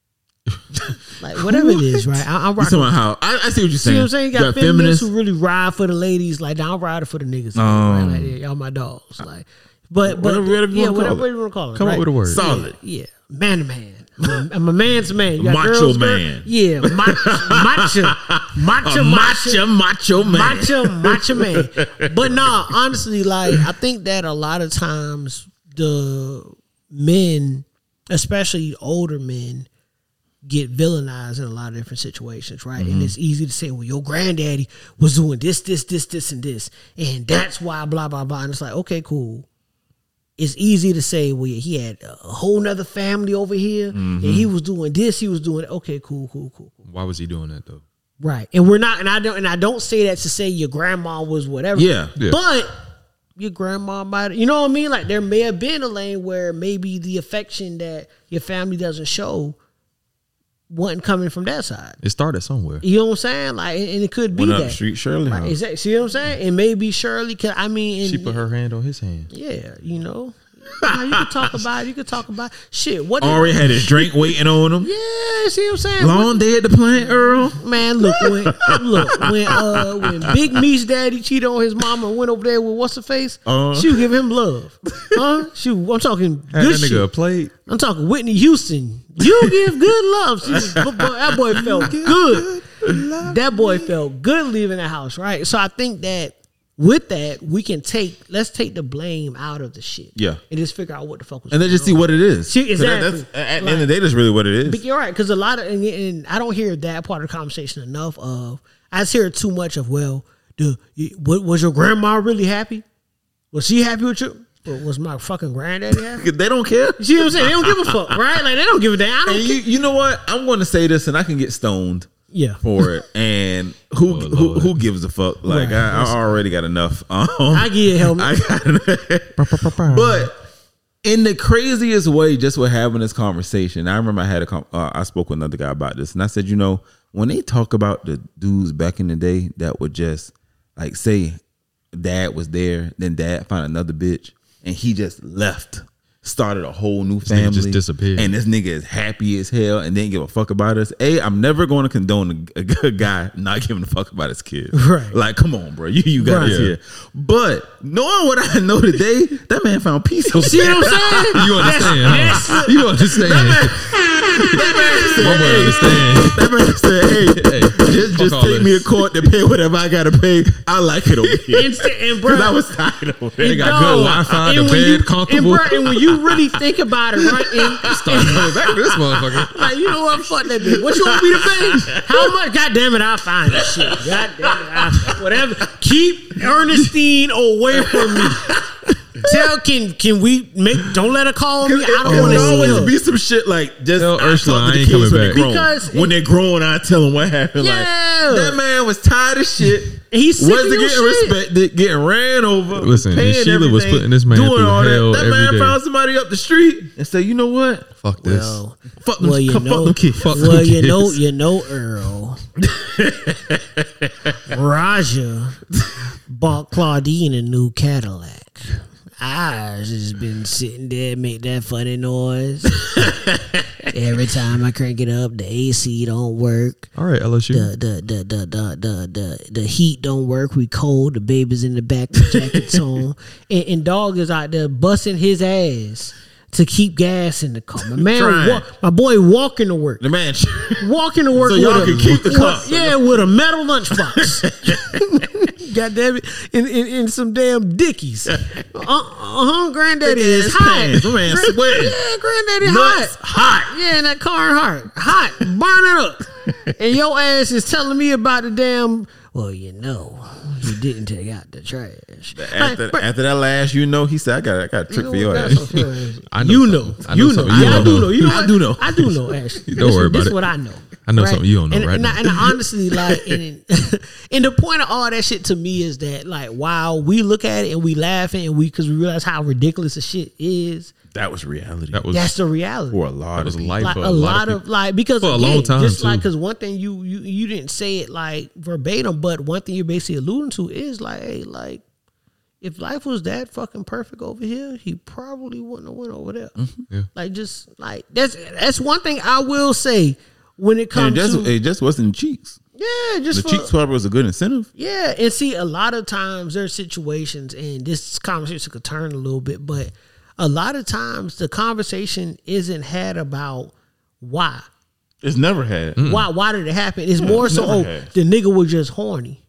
Like whatever it is, right? I, I'm rocking. How, I, I see what you're saying. See what I'm saying? You got, got feminists, feminists who really ride for the ladies. Like, I'm riding for the niggas. Um, right? Like, y'all my dogs. Like, but but whatever, whatever yeah, whatever you want to call it. Come right? up with a word. Solid. Yeah, yeah. Man to man. I'm a, I'm a man's man. You got macho girls, man. Girl? Yeah, macho, macho, macho, macho, macho man, macho, macho man. But nah, honestly, like I think that a lot of times the men, especially older men, get villainized in a lot of different situations, right? Mm-hmm. And it's easy to say, well, your granddaddy was doing this, this, this, this, and this, and that's why blah, blah, blah. And it's like, okay, cool. It's easy to say, well, he had a whole nother family over here, mm-hmm. and he was doing this, he was doing it. Okay, cool, cool, cool, cool. Why was he doing that though? Right. And we're not, and I don't, and I don't say that to say your grandma was whatever. Yeah. yeah. But your grandma might, you know what I mean? Like there may have been a lane where maybe the affection that your family doesn't show wasn't coming from that side. It started somewhere. You know what I'm saying? Like, and it could be Went that. Up Street Shirley. Right, exactly. See what I'm saying? And maybe Shirley, cause I mean, and, she put her hand on his hand. Yeah, you know. Now, you could talk about it. You could talk about shit. What already had his drink waiting on him. Yeah, see what I'm saying? Long what, day at the plant, Earl. Man, look when look when uh when Big Me's daddy cheated on his mama and went over there with what's her face, uh, she would give him love. Huh? Shoot, I'm talking Had good that nigga shit. A plate. I'm talking Whitney Houston. You give good love. She was, that boy felt good. That boy felt good leaving the house, right? So I think that with that, we can take, let's take the blame out of the shit. Yeah. And just figure out what the fuck was and going on. And then just see what it is. See, exactly. That, that's, at the end of the day, that's really what it is. But you're right, because a lot of, and, and I don't hear that part of the conversation enough of, I just hear too much of, well, the, was your grandma really happy? Was she happy with you? But was my fucking granddaddy happy? They don't care. You see what I'm saying? They don't give a fuck, right? Like they don't give a damn. I don't And care. you, you know what? I'm going to say this, and I can get stoned Yeah. for it. And who Oh, who, Lord. who gives a fuck? Like Right. I, I already got enough. Um, I get it, helmet. I got But in the craziest way, just with having this conversation, I remember I had a com- uh, I spoke with another guy about this, and I said, you know, when they talk about the dudes back in the day that would just like say dad was there, then dad found another bitch, and he just left, started a whole new nigga family, just disappeared. and this nigga is happy as hell and didn't give a fuck about us. A, I'm never going to condone a, a, a guy not giving a fuck about his kid. Right. Like, come on, bro, you you got Right. us here. But knowing what I know today, that man found peace. See what I'm saying? You understand, That's- huh? You understand. That man said, My boy hey, understand. that man said, hey, Hey, just, fuck just all take me to this. court to pay whatever I got to pay. I like it over here. And, and bro, Because I was tired of They it. got dog, good Wi-Fi, the and when bed you- comfortable. And, bro, and when you really think about it, right? And, Start coming back to this motherfucker. like, you know what? Fuck that bitch. What you want me to pay? How much? God damn it, I'll find that shit. God damn it, I'll, whatever. Keep Ernestine away from me. Tell can can we make? Don't let her call me. I don't It want would to see always her. be some shit like just Tell I Ursula talk to I the ain't kids coming when they're back. grown. Because when they're grown, I tell them what happened. Yeah. Like that man was tired of shit. He's sick of wasn't your getting shit. respected, getting ran over. Listen, and paying Sheila was everything, putting this man doing through all hell that. That every man day. found somebody up the street and said, "You know what? Fuck this. Well, Fuck them, well, you fuck know, them kids." Fuck well, them you know, kids. you know, Earl, Raja bought Claudine a new Cadillac. I just been sitting there, make that funny noise. Every time I crank it up, the A C don't work. All right, L S U. The the the the the the the, the heat don't work. We cold. The baby's in the back with jackets on, and, and dog is out there busting his ass to keep gas in the car. My man, Trying. wa- my boy, walking to work, The man, walking to work. So with y'all a, can keep the car. with- yeah, with a metal lunchbox. God damn it, in, in, in some damn Dickies. Uh huh. Granddaddy is ass hot. pants. My man Gran- sweating. Yeah, granddaddy Nuts hot. hot. Yeah, in that car hot, hot, burn it up. And your ass is telling me about the damn. Well, you know, you didn't take out the trash. After, Like, but- after that last, you know, he said, "I got, I got a trick for your That's ass." okay. I know You something. know, I know you know, something you yeah, I don't do know. know. You know, I what? do know. I do know. Actually, Don't This- worry about This it. is what I know. I know something you don't know and, right and, now. I- and honestly, like, and, and the point of all that shit to me is that, like, while we look at it and we laughing and we because we realize how ridiculous the shit is, That was reality That was that's the reality. for a lot that of was people. life Like for a, lot of, people. like because For a again, long time, just like too. because one thing you you you didn't say it like verbatim, but one thing you're basically alluding to is like, hey, like if life was that fucking perfect over here, he probably wouldn't have went over there. Yeah. Like just like that's that's one thing I will say when it And comes it just, to it just wasn't cheeks. yeah, just The for, cheeks probably was a good incentive. yeah, and see, a lot of times there's situations, and this conversation could turn a little bit, but a lot of times the conversation isn't had about why. It's never had. Why? Why did it happen? It's more so, never oh, had. the nigga was just horny.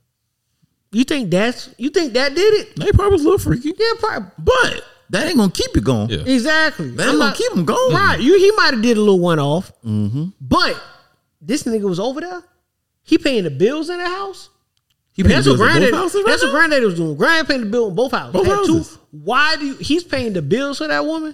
You think that's? You think that did it? They probably was a little freaky, Yeah, probably. but that ain't gonna keep it going. Yeah. Exactly. That ain't gonna keep him going. Right. You, he might have did a little one off, mm-hmm. but this nigga was over there. He paying the bills in the house. He And paid that's bills what at both granddaddy. houses right That's what now? granddaddy was doing. Granddaddy paying the bill in both houses. Both Had two- houses. Why do you, he's paying the bills for that woman?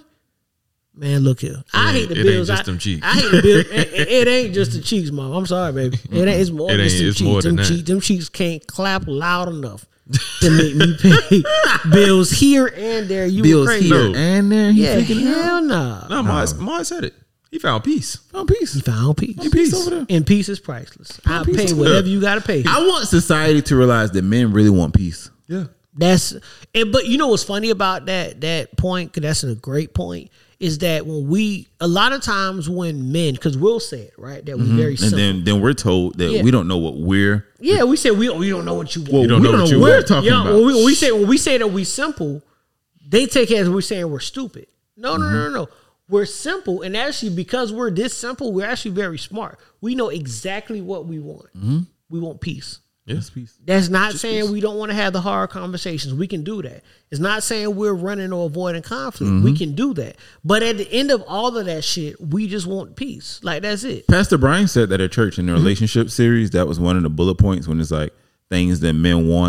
Man, look here. I hate ain't- the it ain't bills. just I, them cheeks. I hate the bills. it, it- it ain't just the cheeks, mom. I'm sorry, baby. It ain't. It's more It than ain't- just them it's cheeks. more than them that. cheeks. Them cheeks can't clap loud enough to make me pay bills here and there. You Bills crazy? here No. and there. He Yeah, freaking out. hell no. No, Mars, Mars said it. He found peace. Found peace. He found peace. Peace over there. And peace is priceless. I'll peace pay is whatever good. you got to pay. I want society to realize that men really want peace. Yeah. That's and but you know what's funny about that that point, because that's a great point, is that when we a lot of times when men, because we'll say it, right, that we very And simple. then, then we're told that Yeah. we don't know what we're. Yeah, we say we we don't know what you want. Well, don't we know don't what know you what we're want. talking Yeah, about. when we, when we say when we say that we simple, they take it as we're saying we're stupid. No, no, no, no, no. We're simple, and actually because we're this simple, we're actually very smart. We know exactly what we want. We want peace. Yes, peace. That's not saying we don't want to have the hard conversations. We can do that. It's not saying we're running or avoiding conflict. We can do that. But at the end of all of that shit, we just want peace. Like, that's it. Pastor Brian said that at church in the relationship series, that was one of the bullet points when it's like things that men want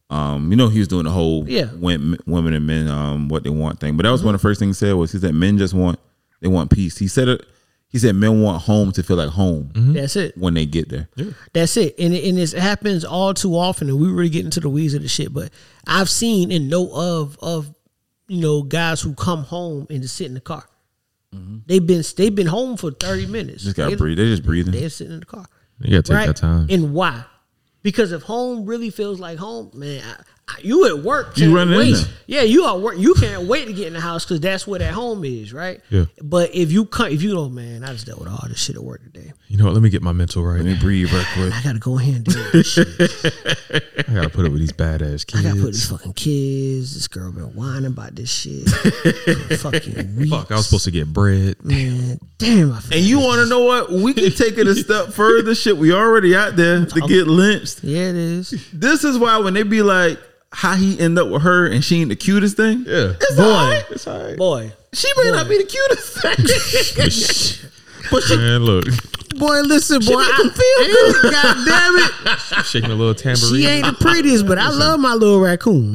Um, you know, he was doing the whole Yeah. women, women and men, um, what they want thing. But that was one of the first things he said was he said men just want they want peace. He said it. He said men want home to feel like home That's it. when they get there. That's it. And it, and it happens all too often. And we really get into the weeds of the shit. But I've seen and know of of you know guys who come home and just sit in the car. They've been they've been home for thirty minutes. Just got they, to breathe. They're just breathing. They're sitting in the car. You gotta take Right? that time. And why? Because if home really feels like home, man, I, I, you at work. You can't running in wait. there. Yeah, you are work. You can't wait to get in the house because that's where that home is, right? Yeah. But if you come, if you go, man, I just dealt with all this shit at work today. You know what? Let me get my mental right. Let me breathe real quick. I gotta go ahead and do this shit. I gotta put up with these badass kids. I gotta put these fucking kids. This girl been whining about this shit. fucking weeks. Fuck, I was supposed to get bread. Man, damn. I feel And you want to know what? We can take it a step further. Shit, we already out there to get lynched. yeah, it is. This is why when they be like, how he end up with her and she ain't the cutest thing. Yeah. It's Boy. all right. It's all right. Boy, She may not be the cutest thing. But she, Man, look, boy, listen, boy. make 'em I, feel good. God damn it. shaking a little tambourine. She ain't the prettiest, but I love my little raccoon.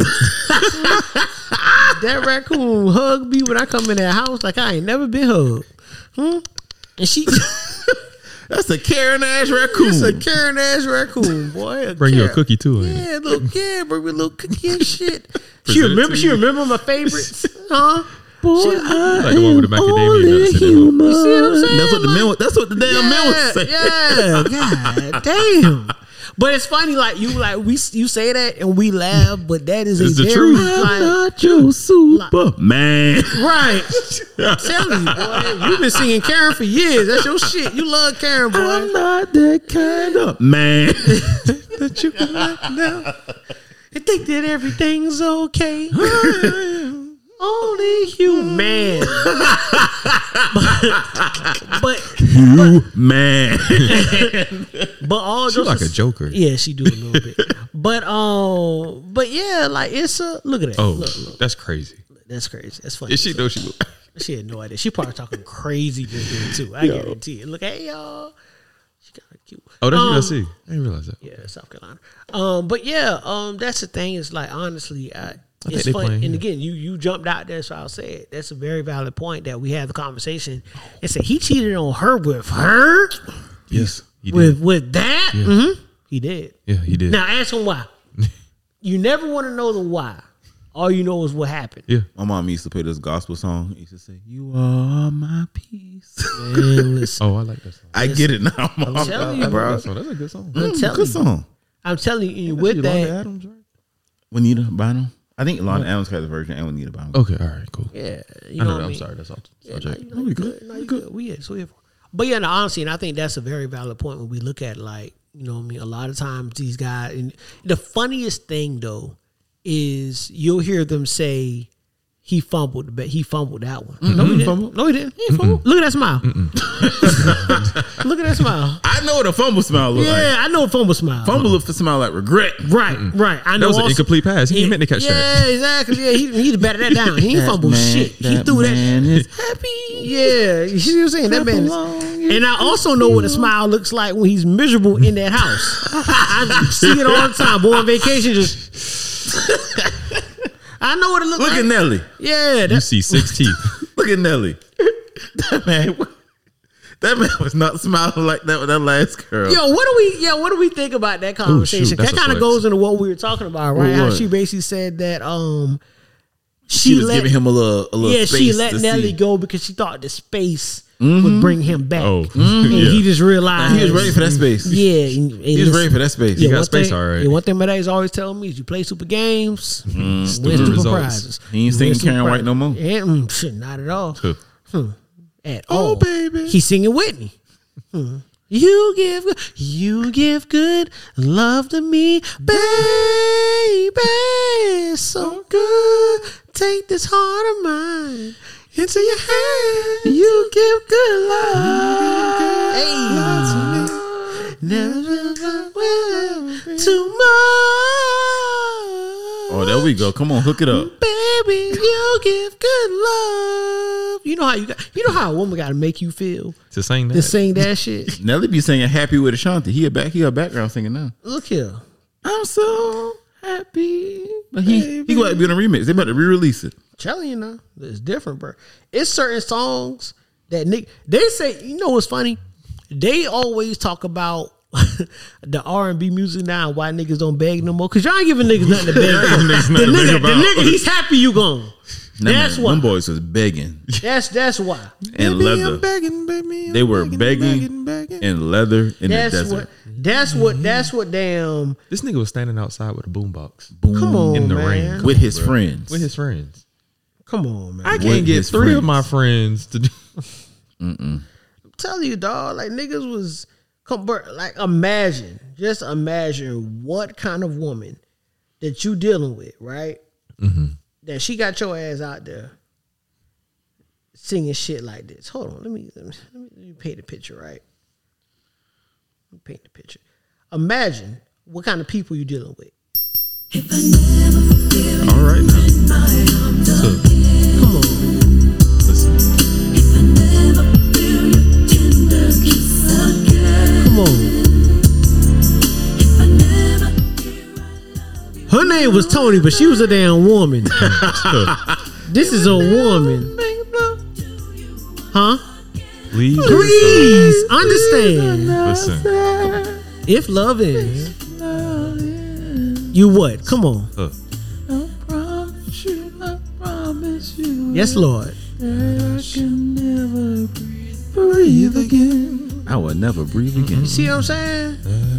That raccoon hugged me when I come in that house like I ain't never been hugged. Hmm? And she that's a Karen ass raccoon. it's a Karen ass raccoon, boy. A Bring you a Karen- cookie too. ain't it? Yeah, little yeah, bring me a little cookie and shit. she Present it remember to she you. remember my favorites, huh? Boy, She- I Like the one with the am macadamia only nuts in it. human. You see what I'm saying? That's what the men. wa- That's what the damn men was saying. Yeah, God damn. But it's funny, like you, like we, you say that and we laugh, but that is It's a the very truth. I'm like, not your Superman. right. I'm telling you, boy, you've been singing Karen for years. That's your shit. You love Karen, boy. I'm not that kind of man. That you can let down and think that everything's okay. Only human. but, but You man. but all She jokes like a as- joker. Yeah, she do a little bit. But um, but yeah, like it's a look at that. Oh, Look, look, that's crazy. that's crazy. That's funny. Is she know she? She had no idea. She probably talking crazy just then too. I guarantee it. Look, hey y'all. She kind of cute. Oh, that's Um, U S C. I didn't realize that. Yeah, South Carolina. Um, but yeah, um, that's the thing. Is like honestly, I, think it's they funny. playing, And yeah. again, you you jumped out there, so I'll say it. That's a very valid point that we had the conversation and said he cheated on her with her Yes, he did. with with that. hmm He did. Yeah, he did. Now ask him why. You never want to know the why. All you know is what happened. Yeah. My mom used to play this gospel song. He used to say, "You are my peace." Man, listen, Oh, I like that song. I get it now, mom. I'm telling you, bro. That's a good song. I'm telling Good you. song. I'm telling you. With that, Adams, right? Juanita Bynum. I think Lana Adams has a version and Juanita Bynum. Okay, all right, cool. yeah, you I know know what that. I I'm mean? sorry. That's all. Yeah, Subject. no, you, no, you good. No, you good. We is. We here for. But yeah, no, honestly, and I think that's a very valid point when we look at like, you know what I mean, a lot of times these guys, and the funniest thing though is you'll hear them say he fumbled the bet. He fumbled that one. No, he didn't. No, he didn't. He fumbled. Look at that smile. Look at that smile. I know what a fumble smell look Yeah, like. I know a fumble smile. Fumble look for smile like regret. Right, right. I know That was an also- incomplete pass. He ain't meant to catch yeah, that. exactly. Yeah, he he batted that down. He ain't fumbled shit. He threw that. is Happy. Yeah, you see what I'm saying? That man. Is, and I also know what a smile looks like when he's miserable in that house. I see it all the time. Boy on vacation, just. I know what it looks Look like. at Nelly. Yeah, You that's see six teeth. Look at Nelly. That man. That man was not smiling like that with that last girl. yo. What do we? Yeah, what do we think about that conversation? that's that a kind of flex. goes into what we were talking about, right? How what? she basically said that um, she, she was let, giving him a little, a little yeah, space she let to Nelly see. go because she thought the space would bring him back. Oh, and yeah. he just realized He was ready for that space. Yeah, and, and He was ready for that space. Yeah, got one space thing, all right. yeah, one thing my dad's always telling me is you play super games, win Stupid super results. prizes. He ain't You singing win super Karen White prizes. no more. Yeah, mm, shit, not at all. Huh. Hmm. At all. Oh, baby. He's singing Whitney. Hmm. You give you give good love to me, baby. So good. Take this heart of mine into your hand. You give good love. Hey. Never too much. Oh, there we go. Come on, hook it up. Baby, you give good love. You know how you got. You know how a woman got to make you feel To sing that. to sing that shit. Nelly be singing "Happy with Ashanti." He a back. He a background singer now. Look here. I'm so happy. But he he gonna be on a remix. They about to re-release it. Telling you now, it's different, bro. It's certain songs that Nick. They say, you know what's funny? They always talk about the R and B music now. Why niggas don't beg no more? Cause y'all ain't giving niggas nothing to beg. the, to nigga, beg the nigga, he's happy you gone. Nah, That's man, why. them boys was begging That's that's why. and Baby, leather. I'm begging, baby, I'm They were begging, begging begging, begging. and leather in That's the desert. what. That's what. That's what. Damn. This nigga was standing outside with a boombox Boom. Come on, in the man. rain with his friends. with his friends. Come on, man. I I'm can't With get his three of friends. my friends to do. telling you, dog. Like niggas was. Come, bro, like imagine, just imagine what kind of woman that you dealing with, right? Mm-hmm. That she got your ass out there singing shit like this. Hold on, let me let me, let me, let me paint the picture, right? Let me paint the picture. Imagine what kind of people you dealing with. All right now. So, Come on, listen. come on. Her name was Tony, but she was a damn woman. This is a woman, huh? Please, Please understand. listen. If love is, you what? Come on. Uh, I promise you, I promise you. Yes, Lord. I can never breathe again. I will never breathe again. See what I'm saying?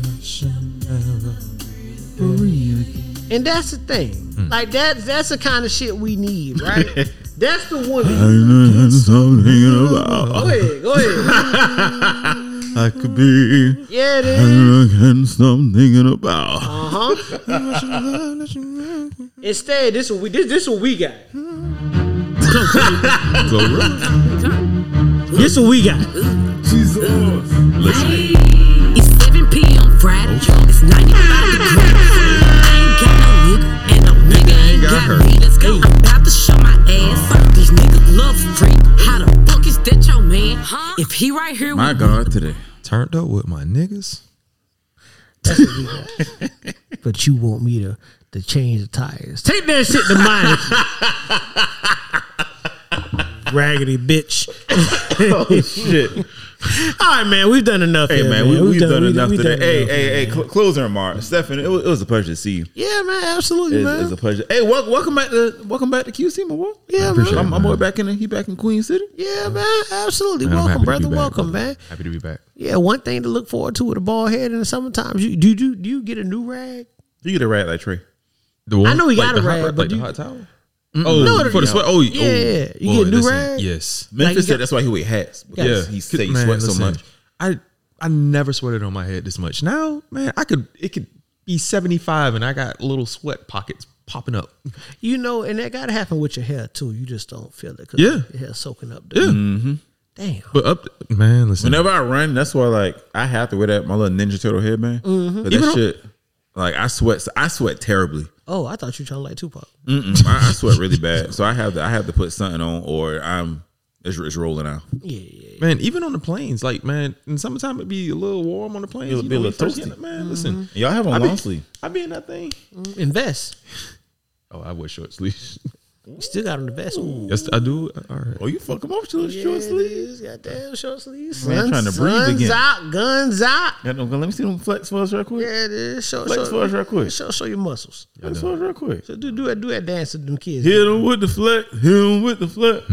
Breathe again. And that's the thing. Like that. That's the kind of shit we need, right? That's the woman. Something about Go ahead. Go ahead. I could be. Yeah, it is. And something about. Uh huh. Instead, this what we this this what we got. This what we got. It's seven p on Friday. It's ninety-five degrees. I ain't got no nigga, and no nigga ain't got me. Let's go. I'm about to show my ass. These niggas love freak. How the fuck is that your man? Huh? If he right here My with God, today. turned up with my niggas. That's what we got. But you want me to to change the tires? Take that shit to mine. Raggedy bitch. Oh, shit. All right, man. We've done enough. Hey, here, man, we, we've done, we enough we today. done Hey, enough. hey, hey, cl- closing remarks. Stefan, it was, it was a pleasure to see you. Yeah, man. Absolutely, It's, man. it's a pleasure. Hey, wel- welcome back to welcome back to Q C, my boy. Yeah, appreciate man. it. My, my boy back in the, he back in Queen City. Yeah, man. Absolutely. Man, I'm Welcome, happy to brother. be back, Welcome, brother. man. Happy to be back. Yeah, one thing to look forward to with a bald head in the summertime. You do you do you get a new rag? You get a rat like Trey. The one, I know he got the a hot- rag, like but the you- hot towel. No, Oh, the- for the sweat. Oh, Yeah, oh, yeah. You boy, get a new listen, rag? Yes. Memphis Like you said got- that's why he wear hats. Because Yeah, he say he Man, sweat so listen, much. I I never sweated on my head this much. Now, man, I could it could be seventy-five and I got little sweat pockets popping up. You know, and that gotta happen with your hair too. You just don't feel it because Yeah. your hair soaking up. Yeah. Dude. Damn. But up, man, listen. Whenever I run, that's why like I have to wear that my little Ninja Turtle headband. Mm-hmm. But Even that though- shit, like I sweat, I sweat terribly. Oh, I thought you trying to like Tupac. Mm-mm, I, I sweat really bad, so I have to I have to put something on, or I'm it's, it's rolling out. Yeah, yeah. Man, even on the planes, like man, in summertime it'd be a little warm on the planes. It'll You be a know, little when you first toasty. get it, Man, listen, Y'all have on I long be, sleeve. I be in that thing. Invest. Oh, I wear short sleeves. You still got on the vest. Ooh. Yes, I do. All right. Oh, you fuck them up, short, Yeah, short it sleeves. is. Goddamn short sleeves. Man, I'm trying to breathe Guns again. out, guns out. Yeah, no, let me see them flex for us real quick. Yeah, it is. Show, Flex show, for us real quick. Show, show your muscles. Flex for us real quick. So do do that do that dance to them kids. Hit them with the flex. Hit them with the flex.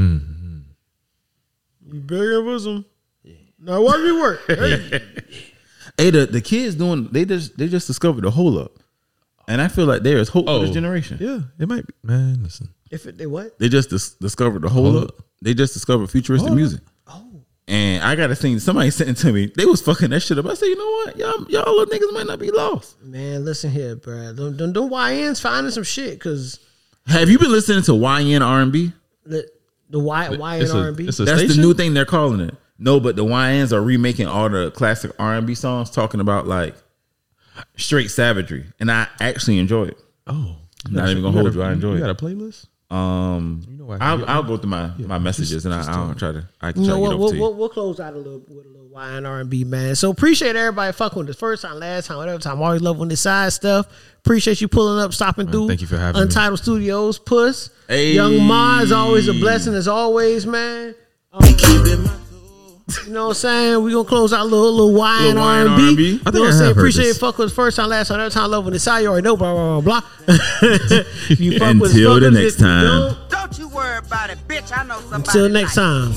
You begging for some. Now watch me work. Hey. Hey, the, the kids doing they just they just discovered the hole up, and I feel like there is hope for this Oh. generation. Yeah, it might be. Man, listen. If it they what? They just dis- discovered the hole Hold up. up. They just discovered futuristic music. Oh. And I got to think somebody sent it to me. They was fucking that shit up. I said, you know what, y'all y'all little niggas might not be lost. Man, listen here, bro. Them, them, them Y Ns finding some shit because Have you been listening to Y N R and B? the the Y Y N It's a- R and B. it's a That's station? the new thing they're calling it. No, but the Y Ns are remaking all the classic R and B songs, talking about like straight savagery, and I actually enjoy it. Oh, I'm not even gonna hold you. I enjoy You it. got a playlist? Um, You know what? I'll, I'll go through my, my messages and I, I'll try to. I can You try know to what? get over We'll, to you. we'll, we'll close out a little with a little Y and R and B, man. So appreciate everybody fucking with us first time, last time, whatever time. Always love when this side stuff. Appreciate you pulling up, stopping through. thank you for having me. Untitled Studios, Puss. Hey. Young Ma is always a blessing as always, man. Um, you know what I'm saying? We gonna close out a little little Y and Little Y R and and B. R and B. I You think know what I I'm saying? have heard Appreciate this. it. Fuck with us first time, last time, every time. Love when this side. You already know. Blah blah blah blah. If you fuck with us, Until fuck the with us. next If you time. don't, Don't you worry about it, bitch. I know somebody. Until next like time.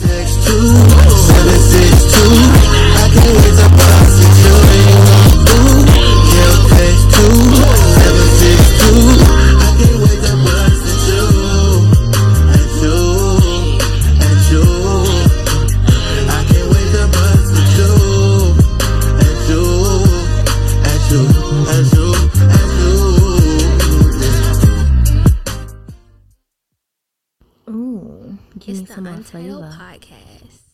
Ooh, give It's me the some more Untitled flavor. Podcast.